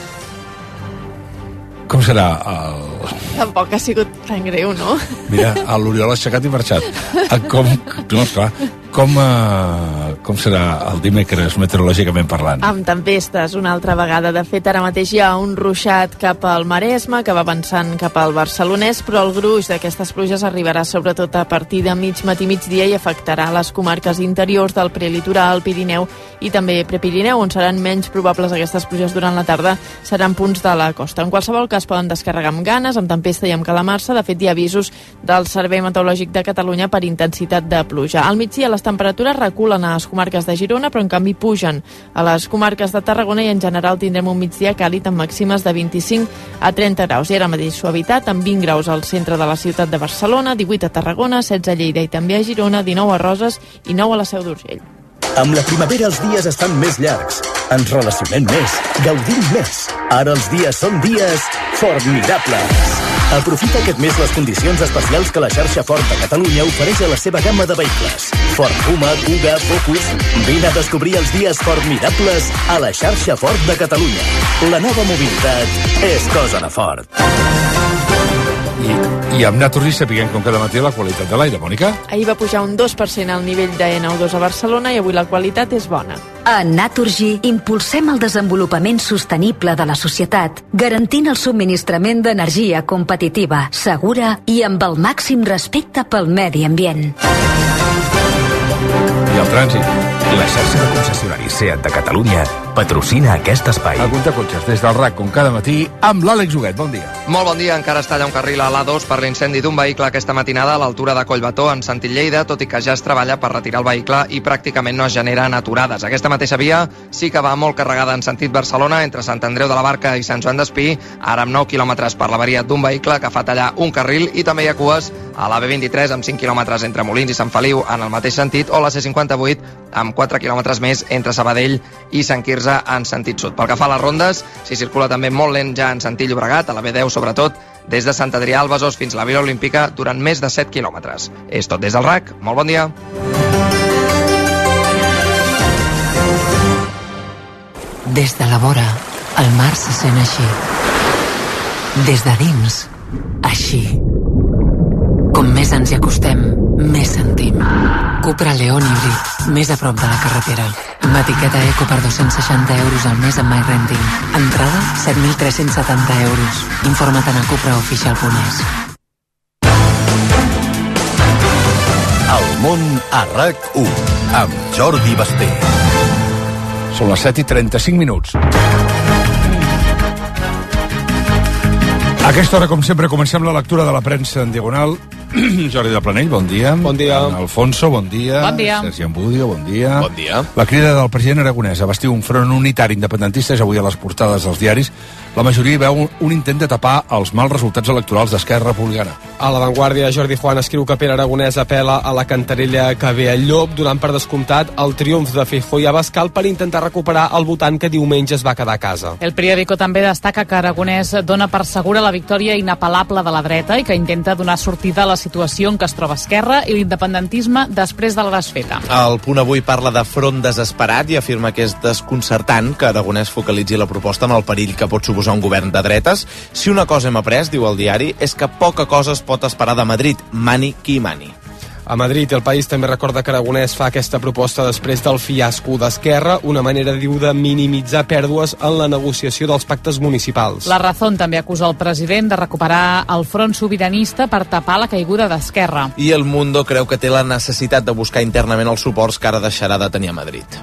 Com serà el... Tampoc ha sigut tan greu, no? Mira, l'Oriol ha aixecat i marxat. Com... No, esclar. Com, uh, com serà el dimecres meteorològicament parlant? Amb tempestes, una altra vegada. De fet, ara mateix hi ha un ruixat cap al Maresme, que va avançant cap al Barcelonès, però el gruix d'aquestes pluges arribarà sobretot a partir de mig matí migdia i afectarà les comarques interiors del prelitoral, Pirineu i també Prepirineu, on seran menys probables aquestes pluges durant la tarda, seran punts de la costa. En qualsevol cas, poden descarregar amb ganes, amb tempesta i amb calamarsa. De fet, hi ha avisos del Servei Meteorològic de Catalunya per intensitat de pluja. Al migdia, les temperatures reculen a les comarques de Girona, però en canvi pugen a les comarques de Tarragona i en general tindrem un migdia càlid amb màximes de vint-i-cinc a trenta graus. I ara mateix suavitat amb vint graus al centre de la ciutat de Barcelona, divuit a Tarragona, setze a Lleida i també a Girona, dinou a Roses i nou a la Seu d'Urgell. Amb la primavera els dies estan més llargs. Ens relacionem més, gaudim més. Ara els dies són dies formidables. Aprofita aquest mes les condicions especials que la xarxa Ford de Catalunya ofereix a la seva gamma de vehicles. Ford Puma, Kuga, Focus... Vine a descobrir els dies formidables a la xarxa Ford de Catalunya. La nova mobilitat és cosa de Ford. I, i amb Naturgy sapiguem com cada matí la qualitat de l'aire, Mònica. Ahir va pujar un dos per cent al nivell de N O dos a Barcelona i avui la qualitat és bona. A Naturgy impulsem el desenvolupament sostenible de la societat, garantint el subministrament d'energia competitiva, segura i amb el màxim respecte pel medi ambient. I el trànsit. La xarxa de concessionaris SEAT de Catalunya patrocina aquest espai. El Contacotxes des del R A C, com cada matí, amb l'Àlex Huguet. Bon dia. Molt bon dia. Encara està allà un carril a l'A dos per l'incendi d'un vehicle aquesta matinada a l'altura de Collbató, en sentit Lleida, tot i que ja es treballa per retirar el vehicle i pràcticament no es generen aturades. Aquesta mateixa via sí que va molt carregada en sentit Barcelona, entre Sant Andreu de la Barca i Sant Joan d'Espí, ara amb nou quilòmetres per l'avaria d'un vehicle que fa tallar un carril, i també hi ha cues a la B vint-i-tres amb cinc quilòmetres entre Molins i Sant Feliu en el mateix sentit, o la C cinquanta-vuit amb quatre quilòmetres més entre Sabadell i Sant Quirze en sentit sud. Pel que fa a les rondes, s'hi circula també molt lent ja en sentit Llobregat, a la B deu sobretot, des de Sant Adrià al Besòs fins a la Vila Olímpica durant més de set quilòmetres. És tot des del R A C. Molt bon dia. Des de la vora, el mar se sent així. Des de dins, així. Com més ens hi acostem, més sentim. Cupra León híbrid, més a prop de la carretera. Amb etiqueta Eco per dos-cents seixanta euros al mes amb MyRenting. Entrada, set mil tres-cents setanta euros. Informa't a cupraoficial punt es. El món a RAC u, amb Jordi Basté. Són les set i trenta-cinc minuts. A aquesta hora, com sempre, comencem la lectura de la premsa en diagonal. Jordi de Planell, bon dia. Bon dia. En Alfonso, bon dia. Bon dia. Sergi Ambudio, bon dia. Bon dia. La crida del president aragonès a bastir un front unitari independentista és avui a les portades dels diaris. La majoria veu un intent de tapar els mals resultats electorals d'Esquerra Republicana. A l'avantguàrdia, Jordi Juan escriu que Pere Aragonès apela a la cantarella que ve al llop, donant per descomptat el triomf de Feijóo i Abascal per intentar recuperar el votant que diumenge es va quedar a casa. El periòdico també destaca que Aragonès dona per segura la victòria inapel·lable de la dreta i que intenta donar sortida a la situació en què es troba Esquerra i l'independentisme després de la desfeta. El Punt Avui parla de front desesperat i afirma que és desconcertant que Aragonès focalitzi la proposta en el perill que pot suposar un govern de dretes. Si una cosa hem après, diu el diari, és que poca cosa es pot esperar de Madrid, mani qui mani. A Madrid, El País també recorda que Aragonès fa aquesta proposta després del fiasco d'Esquerra, una manera, diu, de minimitzar pèrdues en la negociació dels pactes municipals. La Razón també acusa el president de recuperar el front sobiranista per tapar la caiguda d'Esquerra. I El Mundo creu que té la necessitat de buscar internament els suports que ara deixarà de tenir a Madrid.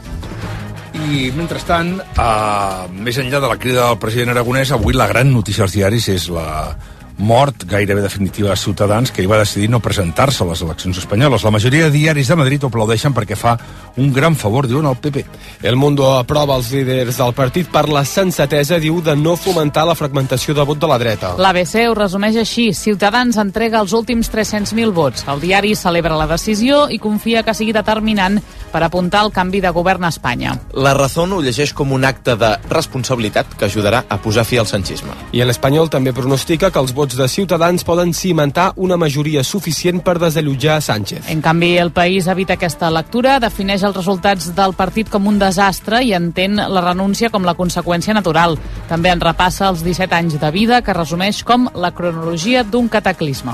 I, mentrestant, uh, més enllà de la crida del president aragonès, avui la gran notícia als diaris és la mort gairebé definitiva de Ciutadans, que hi va decidir no presentar-se a les eleccions espanyoles. La majoria de diaris de Madrid ho aplaudeixen perquè fa un gran favor, diuen, al P P. El Mundo aprova els líders del partit per la sensatesa, diu, de no fomentar la fragmentació de vot de la dreta. L'A B C ho resumeix així: Ciutadans entrega els últims tres-cents mil vots. El diari celebra la decisió i confia que sigui determinant per apuntar el canvi de govern a Espanya. La Razón ho llegeix com un acte de responsabilitat que ajudarà a posar fi al sanchisme. I l'Espanyol també pronostica que els vots de Ciutadans poden cimentar una majoria suficient per desallotjar Sánchez. En canvi, El País evita aquesta lectura, defineix els resultats del partit com un desastre i entén la renúncia com la conseqüència natural. També en repassa els disset anys de vida, que resumeix com la cronologia d'un cataclisme.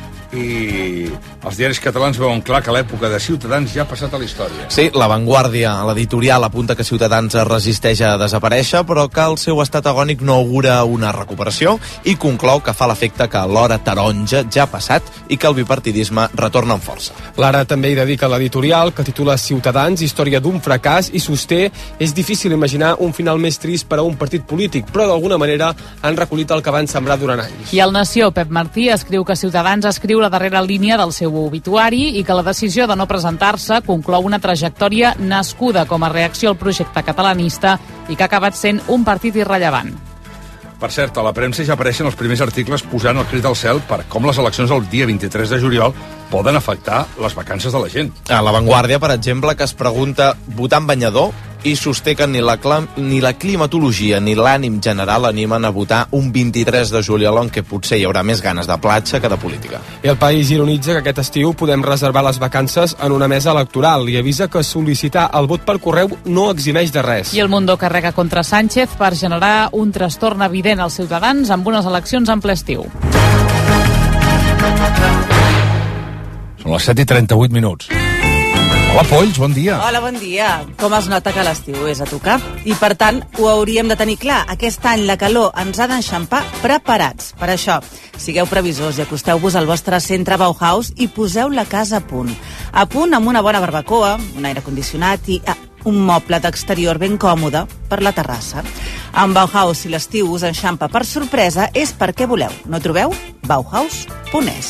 I els diaris catalans veuen clar que l'època de Ciutadans ja ha passat a la història. Sí, La Vanguardia, a l'editorial, apunta que Ciutadans es resisteix a desaparèixer, però que el seu estat agònic no augura una recuperació i conclou que fa l'efecte que l'hora taronja ja ha passat i que el bipartidisme retorna amb força. L'Ara també hi dedica l'editorial, que titula Ciutadans, història d'un fracàs, i sosté: és difícil imaginar un final més trist per a un partit polític, però d'alguna manera han recollit el que van sembrar durant anys. I el Nació, Pep Martí, escriu que Ciutadans escriu la darrera línia del seu obituari i que la decisió de no presentar-se conclou una trajectòria nascuda com a reacció al projecte catalanista i que ha acabat sent un partit irrellevant. Per cert, a la premsa ja apareixen els primers articles posant el crit al cel per com les eleccions el dia vint-i-tres de juliol poden afectar les vacances de la gent. A La Vanguardia, per exemple, que es pregunta votar en banyador, i sosté que ni la, ni la climatologia ni l'ànim general animen a votar un vint-i-tres de juliol en què potser hi haurà més ganes de platja que de política. I El País ironitza que aquest estiu podem reservar les vacances en una mesa electoral i avisa que sol·licitar el vot per correu no eximeix de res. I El Mundo carrega contra Sánchez per generar un trastorn evident als ciutadans amb unes eleccions en ple estiu. Són les set i trenta-vuit minuts. Hola, Polls, bon dia. Hola, bon dia. Com es nota que l'estiu és a tocar? I, per tant, ho hauríem de tenir clar. Aquest any la calor ens ha d'enxampar preparats. Per això, sigueu previsors i acosteu-vos al vostre centre Bauhaus i poseu la casa a punt. A punt amb una bona barbacoa, un aire condicionat i ah, un moble d'exterior ben còmode per la terrassa. Amb Bauhaus, si l'estiu us enxampa per sorpresa, és perquè voleu. No trobeu? Bauhaus punt es.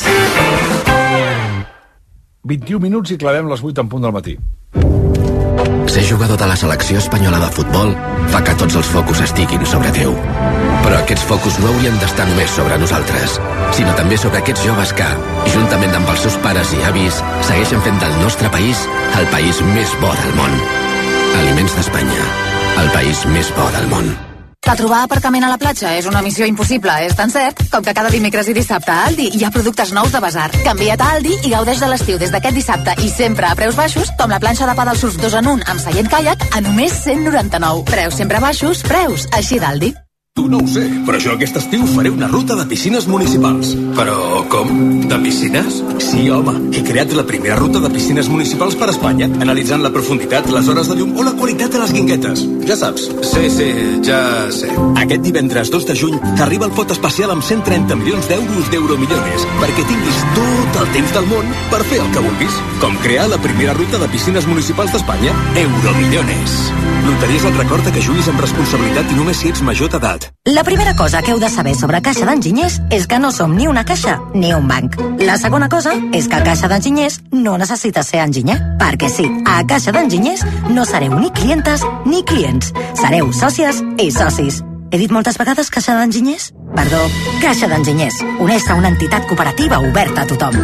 vint-i-un minuts i clavem les vuit en punt del matí. Ser jugador de la selecció espanyola de futbol fa que tots els focus estiguin sobre teu. Però aquests focus no haurien d'estar només sobre nosaltres, sinó també sobre aquests joves que, juntament amb els seus pares i avis, segueixen fent del nostre país el país més bo del món. Aliments d'Espanya, el país més bo del món. Que trobar aparcament a la platja és una missió impossible, és tan cert com que cada dimecres i dissabte a Aldi hi ha productes nous de Basar. Canvia't a Aldi i gaudeix de l'estiu des d'aquest dissabte i sempre a preus baixos, com la planxa de pa del surf dos en un amb seient caiac a només cent noranta-nou. Preus sempre baixos, preus així d'Aldi. Tu no ho sé, però jo aquest estiu faré una ruta de piscines municipals. Però com? De piscines? Sí, home, he creat la primera ruta de piscines municipals per Espanya, analitzant la profunditat, les hores de llum o la qualitat de les guinguetes. Ja saps. Sí, sí, ja sé. Aquest divendres dos de juny arriba el pot especial amb cent trenta milions d'euros d'Euromillones perquè tinguis tot el temps del món per fer el que vulguis. Com crear la primera ruta de piscines municipals d'Espanya. Euromillones. Loteries et recorda que juguis amb responsabilitat i només si ets major d'edat. La primera cosa que heu de saber sobre Caixa d'Enginyers és que no som ni una caixa ni un banc. La segona cosa és que Caixa d'Enginyers no necessita ser enginyer. Perquè sí, a Caixa d'Enginyers no sereu ni clientes ni clients. Sereu sòcies i socis. He dit moltes vegades Caixa d'Enginyers? Perdó, Caixa d'Enginyers. Uneix a una entitat cooperativa oberta a tothom.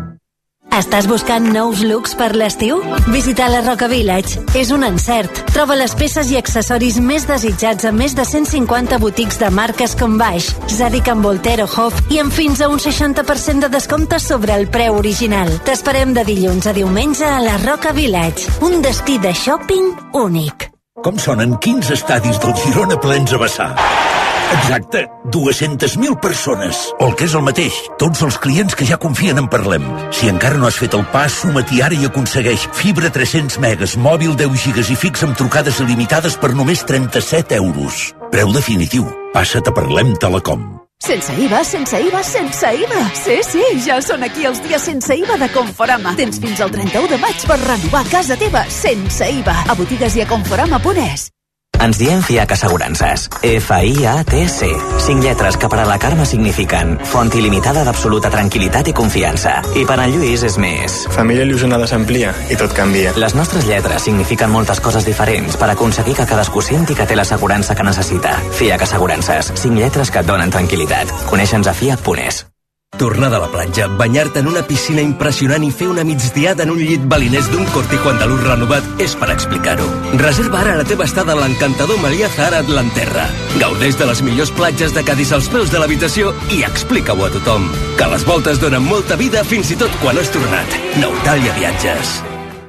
Estàs buscant nous looks per l'estiu? Visita la Roca Village. És un encert. Troba les peces i accessoris més desitjats a més de cent cinquanta botics de marques com Baix, Zadig and Voltaire o Hof i amb fins a un seixanta per cent de descompte sobre el preu original. T'esperem de dilluns a diumenge a la Roca Village. Un destí de shopping únic. Com sonen quinze estadis del Girona plens a vessar? Exacte, dues-centes mil persones. O el que és el mateix, tots els clients que ja confien en Parlem. Si encara no has fet el pas, suma-t'hi ara i aconsegueix fibra tres-cents megas, mòbil deu gigas i fix amb trucades il·limitades per només trenta-set euros. Preu definitiu. Passa't a Parlem Telecom. Sense I V A, sense I V A, sense I V A. Sí, sí, ja són aquí els dies sense I V A de Conforama. Tens fins al trenta-u de maig per renovar casa teva sense I V A. A botigues i a conforama punt es. Ens diem Fiac Assegurances. F I A T C. Cinc lletres que per a la Carme signifiquen font il·limitada d'absoluta tranquil·litat i confiança. I per en Lluís és més. Família il·lusionada s'amplia i tot canvia. Les nostres lletres signifiquen moltes coses diferents per aconseguir que cadascú senti que té l'assegurança que necessita. Fiac Assegurances. Cinc lletres que et donen tranquil·litat. Coneixe'ns a fiac punt es. Tornar de la platja, banyar-te en una piscina impressionant i fer una migdiada en un llit balinès d'un Cortijo andalús renovat és per explicar-ho. Reserva ara la teva estada a l'encantador Maria Zahara Atlanterra. Gaudeix de les millors platges de Cádiz als peus de l'habitació i explica-ho a tothom. Que les voltes donen molta vida fins i tot quan has tornat. Nautalia Viatges.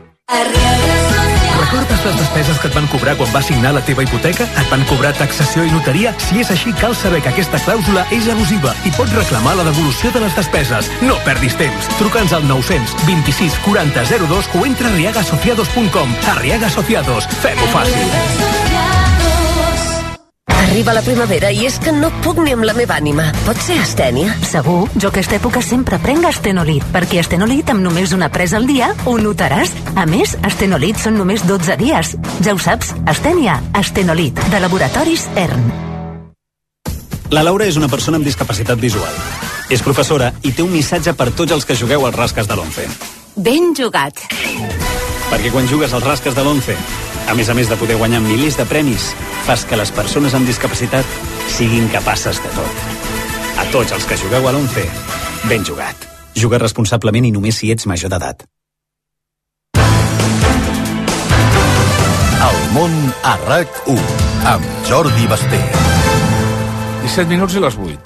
Recordes les despeses que et van cobrar quan vas signar la teva hipoteca? Et van cobrar taxació i notaria? Si és així, cal saber que aquesta clàusula és abusiva i pots reclamar la devolució de les despeses. No perdis temps. Truca'ns al nou-cents vint-i-sis quaranta zero dos o entra a arriaga asociados punt com. Arriaga Asociados. Fem-ho fàcil. Arriba la primavera i és que no puc ni amb la meva ànima. Pot ser astènia? Segur, jo aquesta època sempre prenc Astenolit, perquè Astenolit amb només una presa al dia ho notaràs. A més, Astenolit són només dotze dies. Ja ho saps, Astènia, Astenolit, de Laboratoris E R N. La Laura és una persona amb discapacitat visual. És professora i té un missatge per tots els que jugueu als rasques de l'once. Ben jugat. Perquè quan jugues als rasques de l'once, a més a més de poder guanyar milers de premis, fas que les persones amb discapacitat siguin capaces de tot. A tots els que jugueu a l'once, ben jugat. Juga responsablement i només si ets major d'edat. El món a RAC u, amb Jordi Basté. disset minuts i les vuit.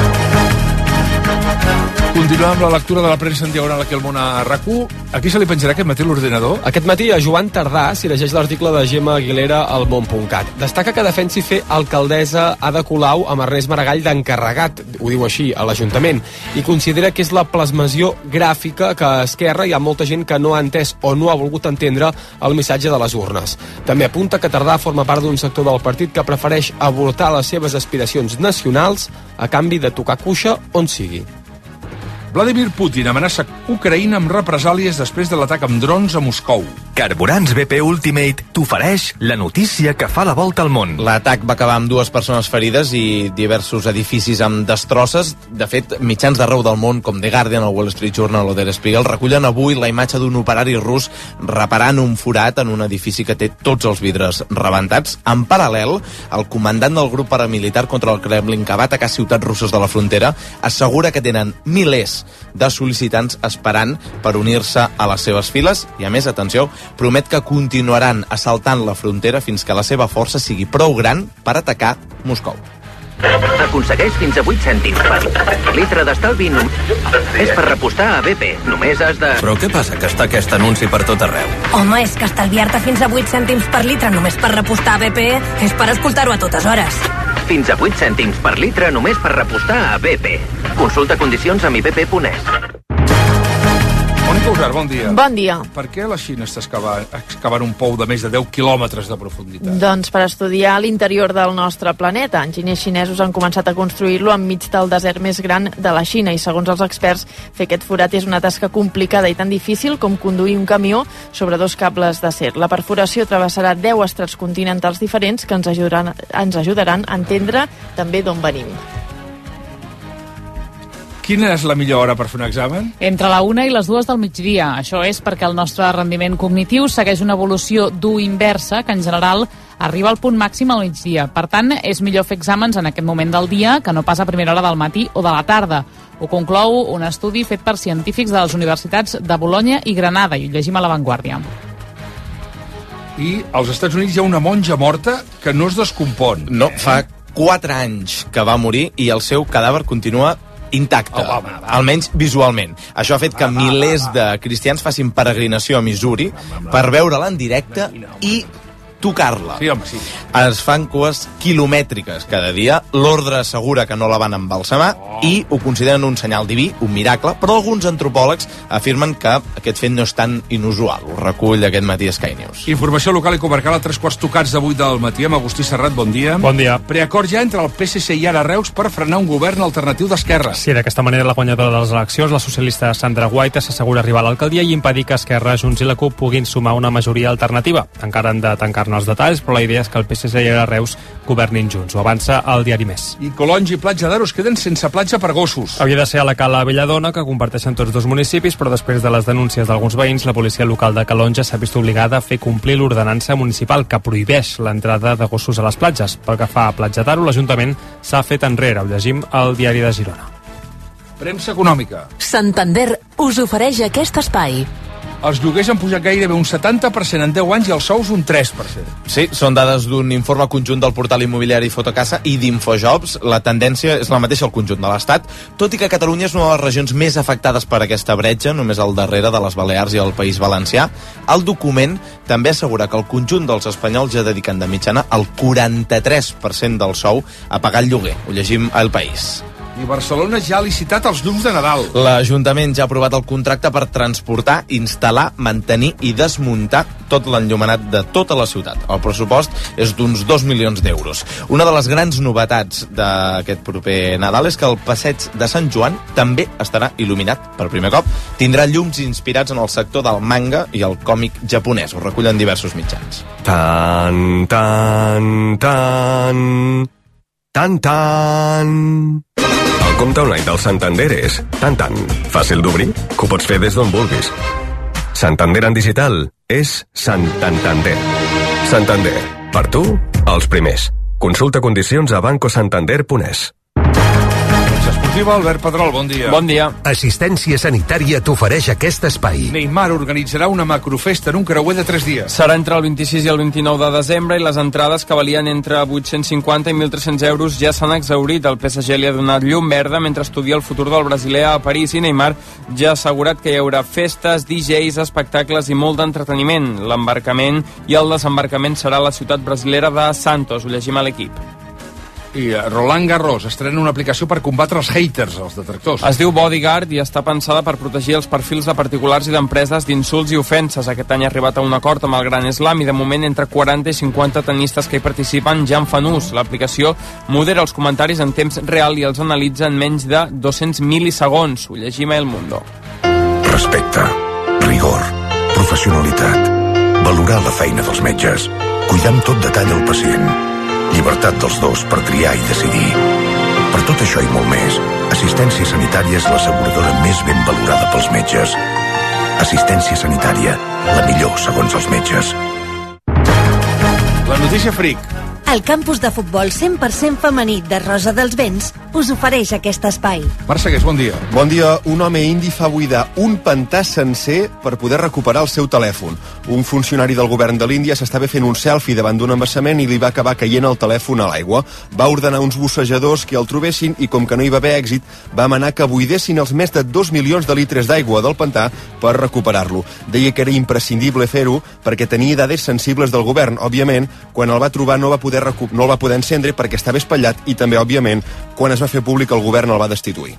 Continuem amb la lectura de la premsa en diagonal aquí al món a RAC u. Aquí se li penjarà aquest matí l'ordinador? Aquest matí a Joan Tardà s'hi llegeix l'article de Gemma Aguilera al món punt cat. Destaca que defensi fer alcaldessa Ada Colau amb Ernest Maragall d'encarregat, ho diu així, a l'Ajuntament, i considera que és la plasmació gràfica que a Esquerra hi ha molta gent que no ha entès o no ha volgut entendre el missatge de les urnes. També apunta que Tardà forma part d'un sector del partit que prefereix avortar les seves aspiracions nacionals a canvi de tocar cuixa on sigui. Vladimir Putin amenaça Ucraïna amb represàlies després de l'atac amb drons a Moscou. Carburants B P Ultimate t'ofereix la notícia que fa la volta al món. L'atac va acabar amb dues persones ferides i diversos edificis amb destrosses. De fet, mitjans d'arreu del món, com The Guardian, el Wall Street Journal o Der Spiegel, recullen avui la imatge d'un operari rus reparant un forat en un edifici que té tots els vidres rebentats. En paral·lel, el comandant del grup paramilitar contra el Kremlin que va atacar ciutats russes de la frontera assegura que tenen milers milers de sol·licitants esperant per unir-se a les seves files i, a més, atenció, promet que continuaran assaltant la frontera fins que la seva força sigui prou gran per atacar Moscou. Aconsegueix fins a vuit cèntims per litre d'estalvi. És per repostar a B P. Només has de... Però què passa que està aquest anunci per tot arreu? Home, és que estalviar-te fins a vuit cèntims per litre només per repostar a B P és per escoltar-ho a totes hores. Fins a vuit cèntims per litre només per repostar a B P. Consulta condicions amb i b p punt e s. Mònica Usar, bon dia. Bon dia. Per què la Xina està excavant, excavant un pou de més de deu quilòmetres de profunditat? Doncs per estudiar l'interior del nostre planeta. Enginyers xinesos han començat a construir-lo enmig del desert més gran de la Xina i, segons els experts, fer aquest forat és una tasca complicada i tan difícil com conduir un camió sobre dos cables d'acer. La perforació travessarà deu estrats continentals diferents que ens ajudaran, ens ajudaran a entendre també d'on venim. Quina és la millor hora per fer un examen? Entre la una i les dues del migdia. Això és perquè el nostre rendiment cognitiu segueix una evolució d'u inversa que, en general, arriba al punt màxim al migdia. Per tant, és millor fer exàmens en aquest moment del dia que no pas a primera hora del matí o de la tarda. Ho conclou un estudi fet per científics de les universitats de Bolonya i Granada, i ho llegim a La Vanguardia. I als Estats Units hi ha una monja morta que no es descompon. No, fa quatre anys que va morir i el seu cadàver continua intacte, oh, va, va, va. almenys visualment. Això ha fet que milers de cristians facin peregrinació a Missouri per veure-la en directe i tocar-la. Sí, home, sí. Es fan cues quilomètriques cada dia, l'ordre assegura que no la van embalsamar oh. i ho consideren un senyal diví, un miracle, però alguns antropòlegs afirmen que aquest fet no és tan inusual. Ho recull aquest matí Sky News. Informació local i comarcal a tres quarts tocats de vuit del matí amb Agustí Serrat, bon dia. Bon dia. Preacord ja entre el P S C i Ara Reus per frenar un govern alternatiu d'esquerra. Sí, d'aquesta manera la guanyadora de les eleccions, la socialista Sandra Guaita, s'assegura arribar a l'alcaldia i impedir que Esquerra, Junts i la CUP puguin sumar una majoria alternativa. Encara han de tancar els detalls, però la idea és que el P S C i Ara Reus governin junts. Ho avança el diari Més. I Colonge i Platja d'Aro es queden sense platja per gossos. Havia de ser a la Cala Belladona, que comparteixen tots dos municipis, però després de les denúncies d'alguns veïns, la policia local de Calonge s'ha vist obligada a fer complir l'ordenança municipal que prohibeix l'entrada de gossos a les platges. Pel que fa a Platja d'Aro, l'Ajuntament s'ha fet enrere. Ho llegim al diari de Girona. Premsa econòmica. Santander us ofereix aquest espai. Els lloguers han pujat gairebé un setanta per cent en deu anys i els sous un tres per cent. Sí, són dades d'un informe conjunt del portal immobiliari Fotocasa i d'Infojobs. La tendència és la mateixa al conjunt de l'Estat, tot i que Catalunya és una de les regions més afectades per aquesta bretxa, només al darrere de les Balears i el País Valencià. El document també assegura que el conjunt dels espanyols ja dediquen de mitjana el quaranta-tres per cent del sou a pagar el lloguer. Ho llegim al País. I Barcelona ja ha licitat els llums de Nadal. L'Ajuntament ja ha aprovat el contracte per transportar, instal·lar, mantenir i desmuntar tot l'enllumenat de tota la ciutat. El pressupost és d'uns dos milions d'euros. Una de les grans novetats d'aquest proper Nadal és que el passeig de Sant Joan també estarà il·luminat per primer cop. Tindrà llums inspirats en el sector del manga i el còmic japonès. Ho recullen diversos mitjans. Tan, tan, tan... Tan, tan... El compte online del Santander és tan, tan fàcil d'obrir que ho pots fer des d'on vulguis. Santander en digital és Santander. Santander, per tu, els primers. Consulta condicions a banco santander punt es. Esportiva, Albert Pedrol, bon dia. Bon dia. Assistència Sanitària t'ofereix aquest espai. Neymar organitzarà una macrofesta en un creuer de tres dies. Serà entre el vint-i-sis i el vint-i-nou de desembre i les entrades, que valien entre vuit-cents cinquanta i mil tres-cents euros, ja s'han exhaurit. El P S G li ha donat llum verda mentre estudia el futur del brasiler a París, i Neymar ja ha assegurat que hi haurà festes, D Js, espectacles i molt d'entreteniment. L'embarcament i el desembarcament serà a la ciutat brasilera de Santos. Ho llegim a l'Equip. I Roland Garros estrena una aplicació per combatre els haters, els detractors. Es diu Bodyguard i està pensada per protegir els perfils de particulars i d'empreses d'insults i ofenses. Aquest any ha arribat a un acord amb el Gran Slam i de moment entre quaranta i cinquanta tenistes que hi participen ja en fan ús. L'aplicació modera els comentaris en temps real i els analitza en menys de dos-cents mil·lisegons. Ho llegim a El Mundo. Respecte, rigor, professionalitat, valorar la feina dels metges, cuidar amb tot detall el pacient, llibertat dels dos per triar i decidir. Per tot això i molt més, Assistència Sanitària és l'asseguradora més ben valorada pels metges. Assistència Sanitària, la millor segons els metges. La notícia fric. El campus de futbol cent per cent femení de Rosa dels Vents us ofereix aquest espai. Marc Segués, bon dia. Bon dia. Un home indi fa buidar un pantà sencer per poder recuperar el seu telèfon. Un funcionari del govern de l'Índia s'estava fent un selfie davant d'un embassament i li va acabar caient el telèfon a l'aigua. Va ordenar uns bussejadors que el trobessin i, com que no hi va haver èxit, va manar que buidessin els més de dos milions de litres d'aigua del pantà per recuperar-lo. Deia que era imprescindible fer-ho perquè tenia dades sensibles del govern. Òbviament, quan el va trobar no va poder recu- no el va poder encendre perquè estava espatllat i també, òbviament, quan es va fer públic el govern el va destituir.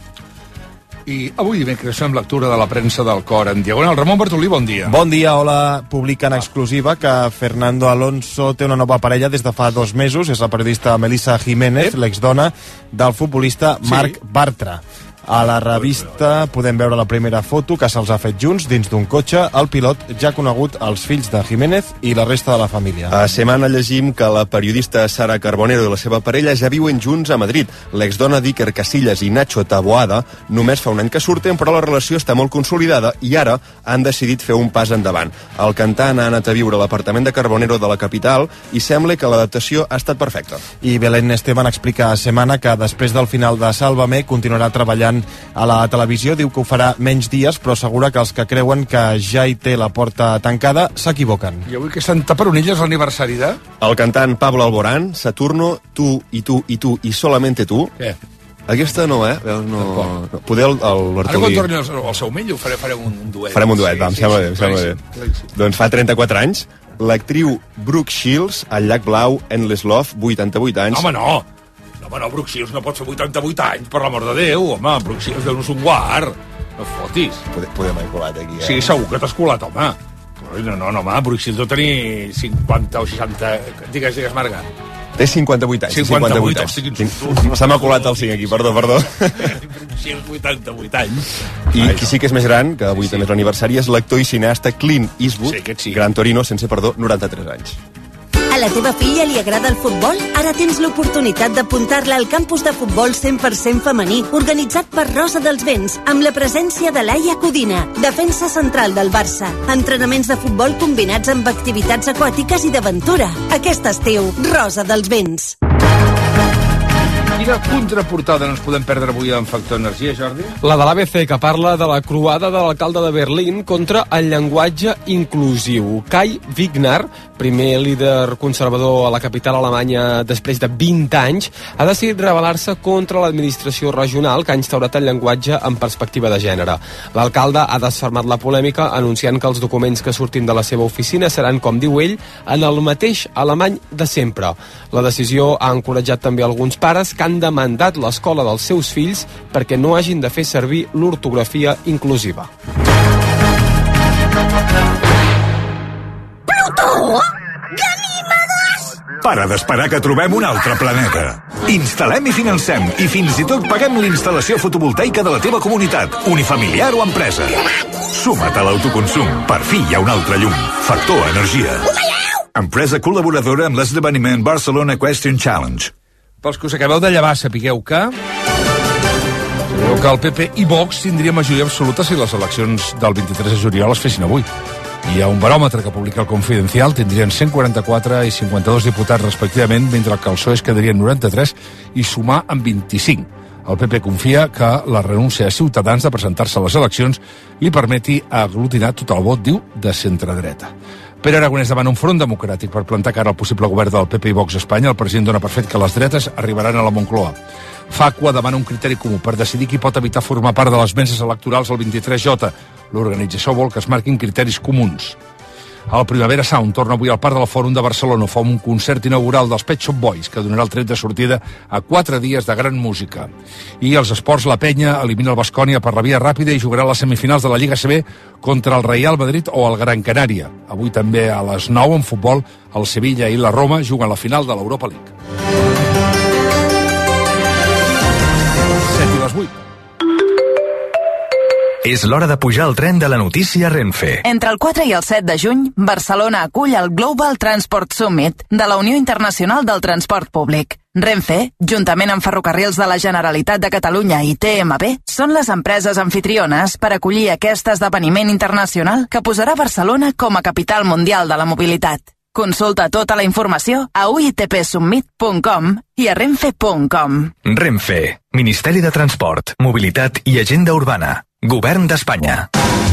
I avui dimecres fem lectura de la premsa del Cor en Diagonal. Ramon Bartolí, bon dia. Bon dia, hola. Publica en exclusiva que Fernando Alonso té una nova parella des de fa dos mesos. És la periodista Melissa Jiménez, l'exdona del futbolista Marc sí. Bartra. A la revista podem veure la primera foto que se'ls ha fet junts dins d'un cotxe. El pilot ja ha conegut els fills de Jiménez i la resta de la família. A Semana llegim que la periodista Sara Carbonero i la seva parella ja viuen junts a Madrid. L'exdona d'Iker Casillas i Nacho Taboada només fa un any que surten, però la relació està molt consolidada i ara han decidit fer un pas endavant. El cantant ha anat a viure a l'apartament de Carbonero de la capital i sembla que l'adaptació ha estat perfecta. I Belén Esteban explica a Semana que després del final de Sálvame continuarà treballant a la televisió. Diu que ho farà menys dies, però assegura que els que creuen que ja hi té la porta tancada s'equivoquen. I avui que Santa Peronella és l'aniversari de... El cantant Pablo Alborán, Saturno, tu i tu i tu i solamente tu. Què? Aquesta no, eh? No, no. Poder el, el Bartolí... Ara quan torni al, al seu mell ho farem, farem un, un duet. Farem un duet, sí, va, em sí, sembla sí, bé, em sembla sí, bé. sí, sí. Doncs fa trenta-quatre anys, l'actriu Brooke Shields, al Llac Blau, Endless Love, vuitanta-vuit anys... No, home, no! No, home, no, Brooke Shields no pot fer vuitanta-vuit anys, per l'amor de Déu, home, Brooke Shields deu-nos un guard. No fotis. Podem, podem haver colat aquí, eh? Sí, segur que t'has colat, home. No, no, no, home, Brooke Shields deu tenir cinquanta o seixanta... Digues, digues, Marga. Té cinquanta-vuit anys. cinquanta-vuit, cinquanta-vuit anys. Se m'ha colat el cinc aquí, perdó, perdó. Sí, vuitanta-vuit anys. I qui sí que és més gran, que avui sí. també és l'aniversari, és l'actor i cineasta Clint Eastwood, sí, sí. Gran Torino, sense perdó, noranta-tres anys. A la teva filla li agrada el futbol? Ara tens l'oportunitat d'apuntar-la al campus de futbol cent per cent femení organitzat per Rosa dels Vents, amb la presència de Laia Codina, defensa central del Barça. Entrenaments de futbol combinats amb activitats aquàtiques i d'aventura. Aquest estiu, Rosa dels Vents. Quina contraportada no ens podem perdre avui en Factor Energia, Jordi? La de l'A B C, que parla de la croada de l'alcalde de Berlín contra el llenguatge inclusiu. Kai Wegner, primer líder conservador a la capital alemanya després de vint anys, ha decidit rebel·lar-se contra l'administració regional que ha instaurat el llenguatge en perspectiva de gènere. L'alcalde ha desfermat la polèmica anunciant que els documents que surtin de la seva oficina seran, com diu ell, en el mateix alemany de sempre. La decisió ha encoratjat també alguns pares que han demandat l'escola dels seus fills perquè no hagin de fer servir l'ortografia inclusiva. Plutó! Ganímedes! Para d'esperar que trobem un altre planeta. Instal·lem i financem i fins i tot paguem l'instal·lació fotovoltaica de la teva comunitat, unifamiliar o empresa. Suma't a l'autoconsum. Per fi hi ha un altre llum. Factor Energia. Empresa col·laboradora amb l'esdeveniment Barcelona Question Challenge. Pels que us acabeu de llevar, sapigueu que... Sabeu que el P P i Vox tindria majoria absoluta si les eleccions del vint-i-tres de juliol es fessin avui. Hi ha un baròmetre que publica el Confidencial, tindrien cent quaranta-quatre i cinquanta-dos diputats respectivament, mentre que el P S O E es quedarien noranta-tres i sumar amb vint-i-cinc. El P P confia que la renúncia de Ciutadans de presentar-se a les eleccions li permeti aglutinar tot el vot, diu, de centredreta. Pere Aragonès demana un front democràtic per plantar cara al possible govern del P P i Vox a Espanya. El president dona per fet que les dretes arribaran a la Moncloa. Facua demana un criteri comú per decidir qui pot evitar formar part de les meses electorals al vint-i-tres J. L'organització vol que es marquin criteris comuns. El Primavera Sound torna avui al Parc del Fòrum de Barcelona. Fa un concert inaugural dels Pet Shop Boys, que donarà el tret de sortida a quatre dies de gran música. I els esports, la Penya elimina el Baskonia per la via ràpida i jugarà les semifinals de la Lliga C B contra el Real Madrid o el Gran Canària. Avui també a les nou en futbol, el Sevilla i la Roma juguen la final de l'Europa League. set i les vuit. És l'hora de pujar al tren de la notícia Renfe. Entre el quatre i el set de juny, Barcelona acull el Global Transport Summit de la Unió Internacional del Transport Públic. Renfe, juntament amb Ferrocarrils de la Generalitat de Catalunya i T M B, són les empreses anfitriones per acollir aquest esdeveniment internacional que posarà Barcelona com a capital mundial de la mobilitat. Consulta tota la informació a u i te pe summit punt com i a renfe punt com. Renfe, Ministeri de Transport, Mobilitat i Agenda Urbana. Govern d'Espanya.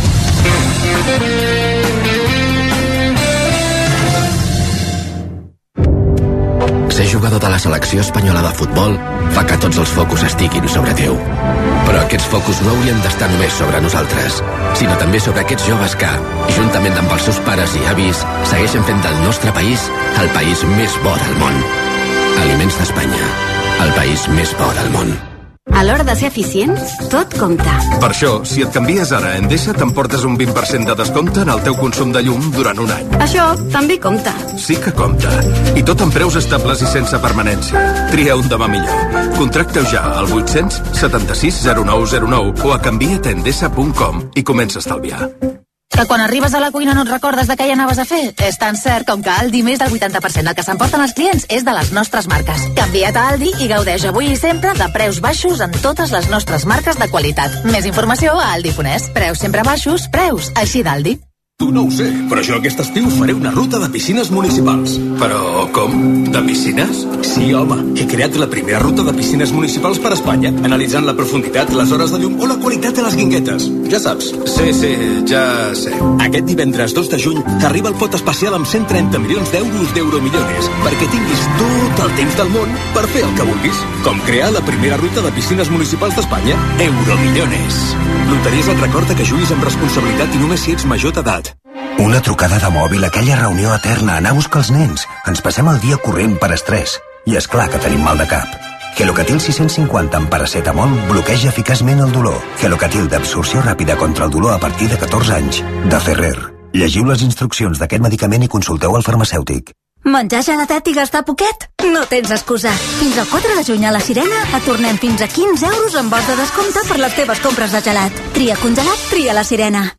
Ser jugador de la selecció espanyola de futbol fa que tots els focus estiguin sobre teu. Però aquests focus no haurien d'estar només sobre nosaltres, sinó també sobre aquests joves que, juntament amb els seus pares i avis, segueixen fent del nostre país el país més bo del món. Aliments d'Espanya, el país més bo del món. A l'hora de ser eficients, tot compta. Per això, si et canvies ara a Endesa, t'emportes un vint per cent de descompte en el teu consum de llum durant un any. Això també compta. Sí que compta. I tot amb preus estables i sense permanència. Tria un demà millor. Contracta-ho ja al vuit-cents setanta-sis zero nou zero nou o a canvia't a endesa punt com i comença a estalviar. Que quan arribes a la cuina no et recordes de què hi anaves a fer? És tan cert com que a Aldi més del vuitanta per cent del que s'emporten els clients és de les nostres marques. Canvia't a Aldi i gaudeix avui i sempre de preus baixos en totes les nostres marques de qualitat. Més informació a aldi punt es. Preus sempre baixos, preus així d'Aldi. Tu no ho sé, però jo aquest estiu faré una ruta de piscines municipals. Però com? De piscines? Sí, home, he creat la primera ruta de piscines municipals per Espanya, analitzant la profunditat, les hores de llum o la qualitat de les guinguetes. Ja saps. Sí, sí, ja sé. Aquest divendres dos de juny arriba el pot especial amb cent trenta milions d'euros d'Euromillones perquè tinguis tot el temps del món per fer el que vulguis. Com crear la primera ruta de piscines municipals d'Espanya. Euromillones. Loteries et recorda que juguis amb responsabilitat i només si ets major d'edat. Una trucada de mòbil, aquella reunió eterna, anar a buscar els nens. Ens passem el dia corrent per estrès. I és clar que tenim mal de cap. Gelocatil sis cents cinquanta amb paracetamol bloqueja eficaçment el dolor. Gelocatil d'absorció ràpida contra el dolor a partir de catorze anys. De Ferrer. Llegiu les instruccions d'aquest medicament i consulteu el farmacèutic. Menjar gelatet i gastar poquet? No tens excusa. Fins al quatre de juny a la Sirena et tornem fins a quinze euros en vols de descompte per les teves compres de gelat. Tria congelat, tria la Sirena.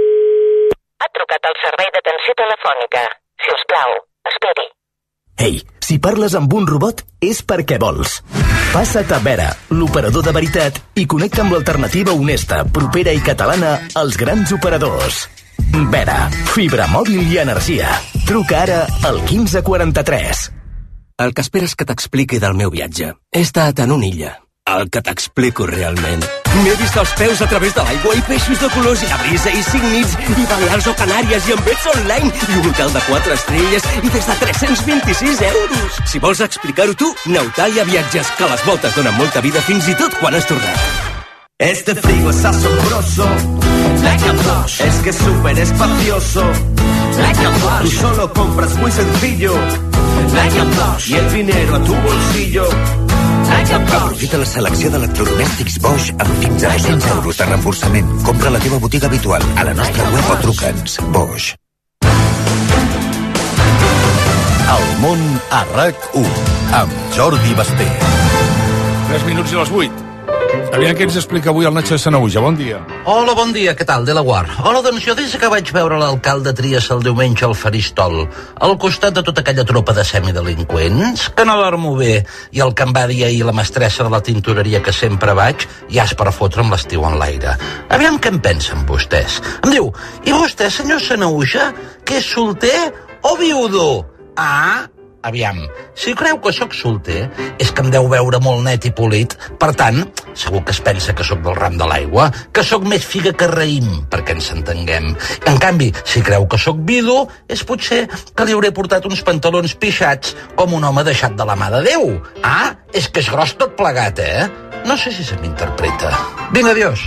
Ha trucat al servei d'atenció telefònica. Si us plau, esperi. Ei, si parles amb un robot és perquè vols. Passa't a Vera, l'operador de veritat, i connecta amb l'alternativa honesta, propera i catalana als grans operadors. Vera, fibra mòbil i energia. Truca ara al quinze quaranta-tres. El que esperes que t'expliqui del meu viatge. He estat en una illa. El que t'explico realment. M'he vist els peus a través de l'aigua i peixos de colors i la brisa i cinc nits i Balears o Canàries i amb vets online i un hotel de quatre estrelles i des de tres-cents vint-i-sis euros. Si vols explicar-ho tu, Nautalia Viatges, que les voltes donen molta vida fins i tot quan has tornat. Este frigo es asombroso, like a Bosch. Es que es súper espacioso, like a Bosch. Tú solo compras muy sencillo, like a Bosch. Y el dinero a tu bolsillo. Aprofita la selecció d'electrodomèstics Bosch amb fins a dos-cents euros de reemborsament. Compra la teva botiga habitual a la nostra web o truca'ns. Bosch. El món a RAC u amb Jordi Basté. tres minuts i les vuit. Aviam què ens explica avui el Nacho de Sanaüja. Bon dia. Hola, bon dia, què tal, de la Guar? Hola, doncs jo des que vaig veure l'alcalde Trias el diumenge al faristol, al costat de tota aquella tropa de semidelinqüents, que no dormo bé, i el que em va dir ahir la mestressa de la tintoreria que sempre vaig, ja és per fotre'm l'estiu en l'aire. Aviam què en pensen vostès. Em diu, i vostè, senyor Sanaüja, que és solter o viudo? Ah, aviam, si creu que sóc solter, és que em deu veure molt net i polit. Per tant, segur que es pensa que sóc del ram de l'aigua, que sóc més figa que raïm, perquè ens entenguem. En canvi, si creu que sóc vidu, és potser que li hauré portat uns pantalons pixats com un home deixat de la mà de Déu. Ah, és que és gros tot plegat, eh? No sé si se m'interpreta. Vinga, adiós.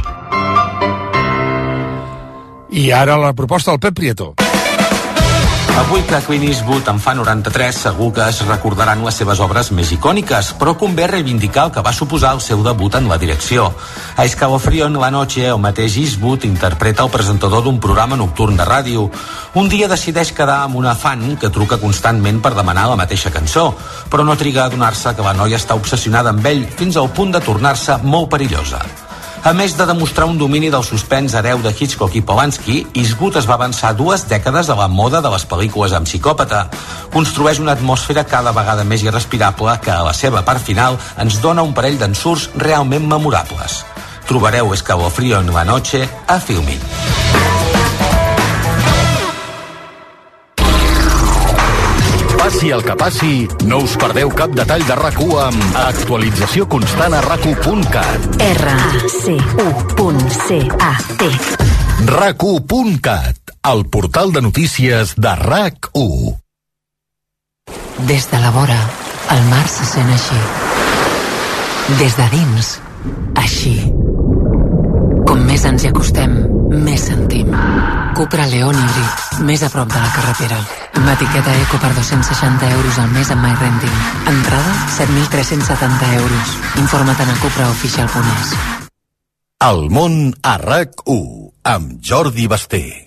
I ara la proposta del Pep Prieto. Avui que Clint Eastwood en fa noranta-tres, segur que es recordaran les seves obres més icòniques, però convé reivindicar el que va suposar el seu debut en la direcció. A Escalofrío en la noche, el mateix Eastwood interpreta el presentador d'un programa nocturn de ràdio. Un dia decideix quedar amb una fan que truca constantment per demanar la mateixa cançó, però no triga a adonar-se que la noia està obsessionada amb ell fins al punt de tornar-se molt perillosa. A més de demostrar un domini del suspens hereu de Hitchcock i Polanski, Eastwood es va avançar dues dècades a la moda de les pel·lícules amb psicòpata. Construeix una atmosfera cada vegada més irrespirable que a la seva part final ens dona un parell d'ensurts realment memorables. Trobareu Escalofrío en la noche a Filmin. Passi el que passi, no us perdeu cap detall de RAC u amb actualització constant a rac u punt cat. R A C U punt C A T. rac u punt cat, el portal de notícies de RAC u. Des de la vora, el mar se sent així. Des de dins, així. Com més ens hi acostem, més sentim. Cupra León híbrid, més a prop de la carretera. Amb etiqueta Eco per dos-cents seixanta euros al mes amb MyRenting. Entrada, set mil tres-cents setanta euros. Informa't a cupra oficial punt es. El món a RAC u, amb Jordi Basté.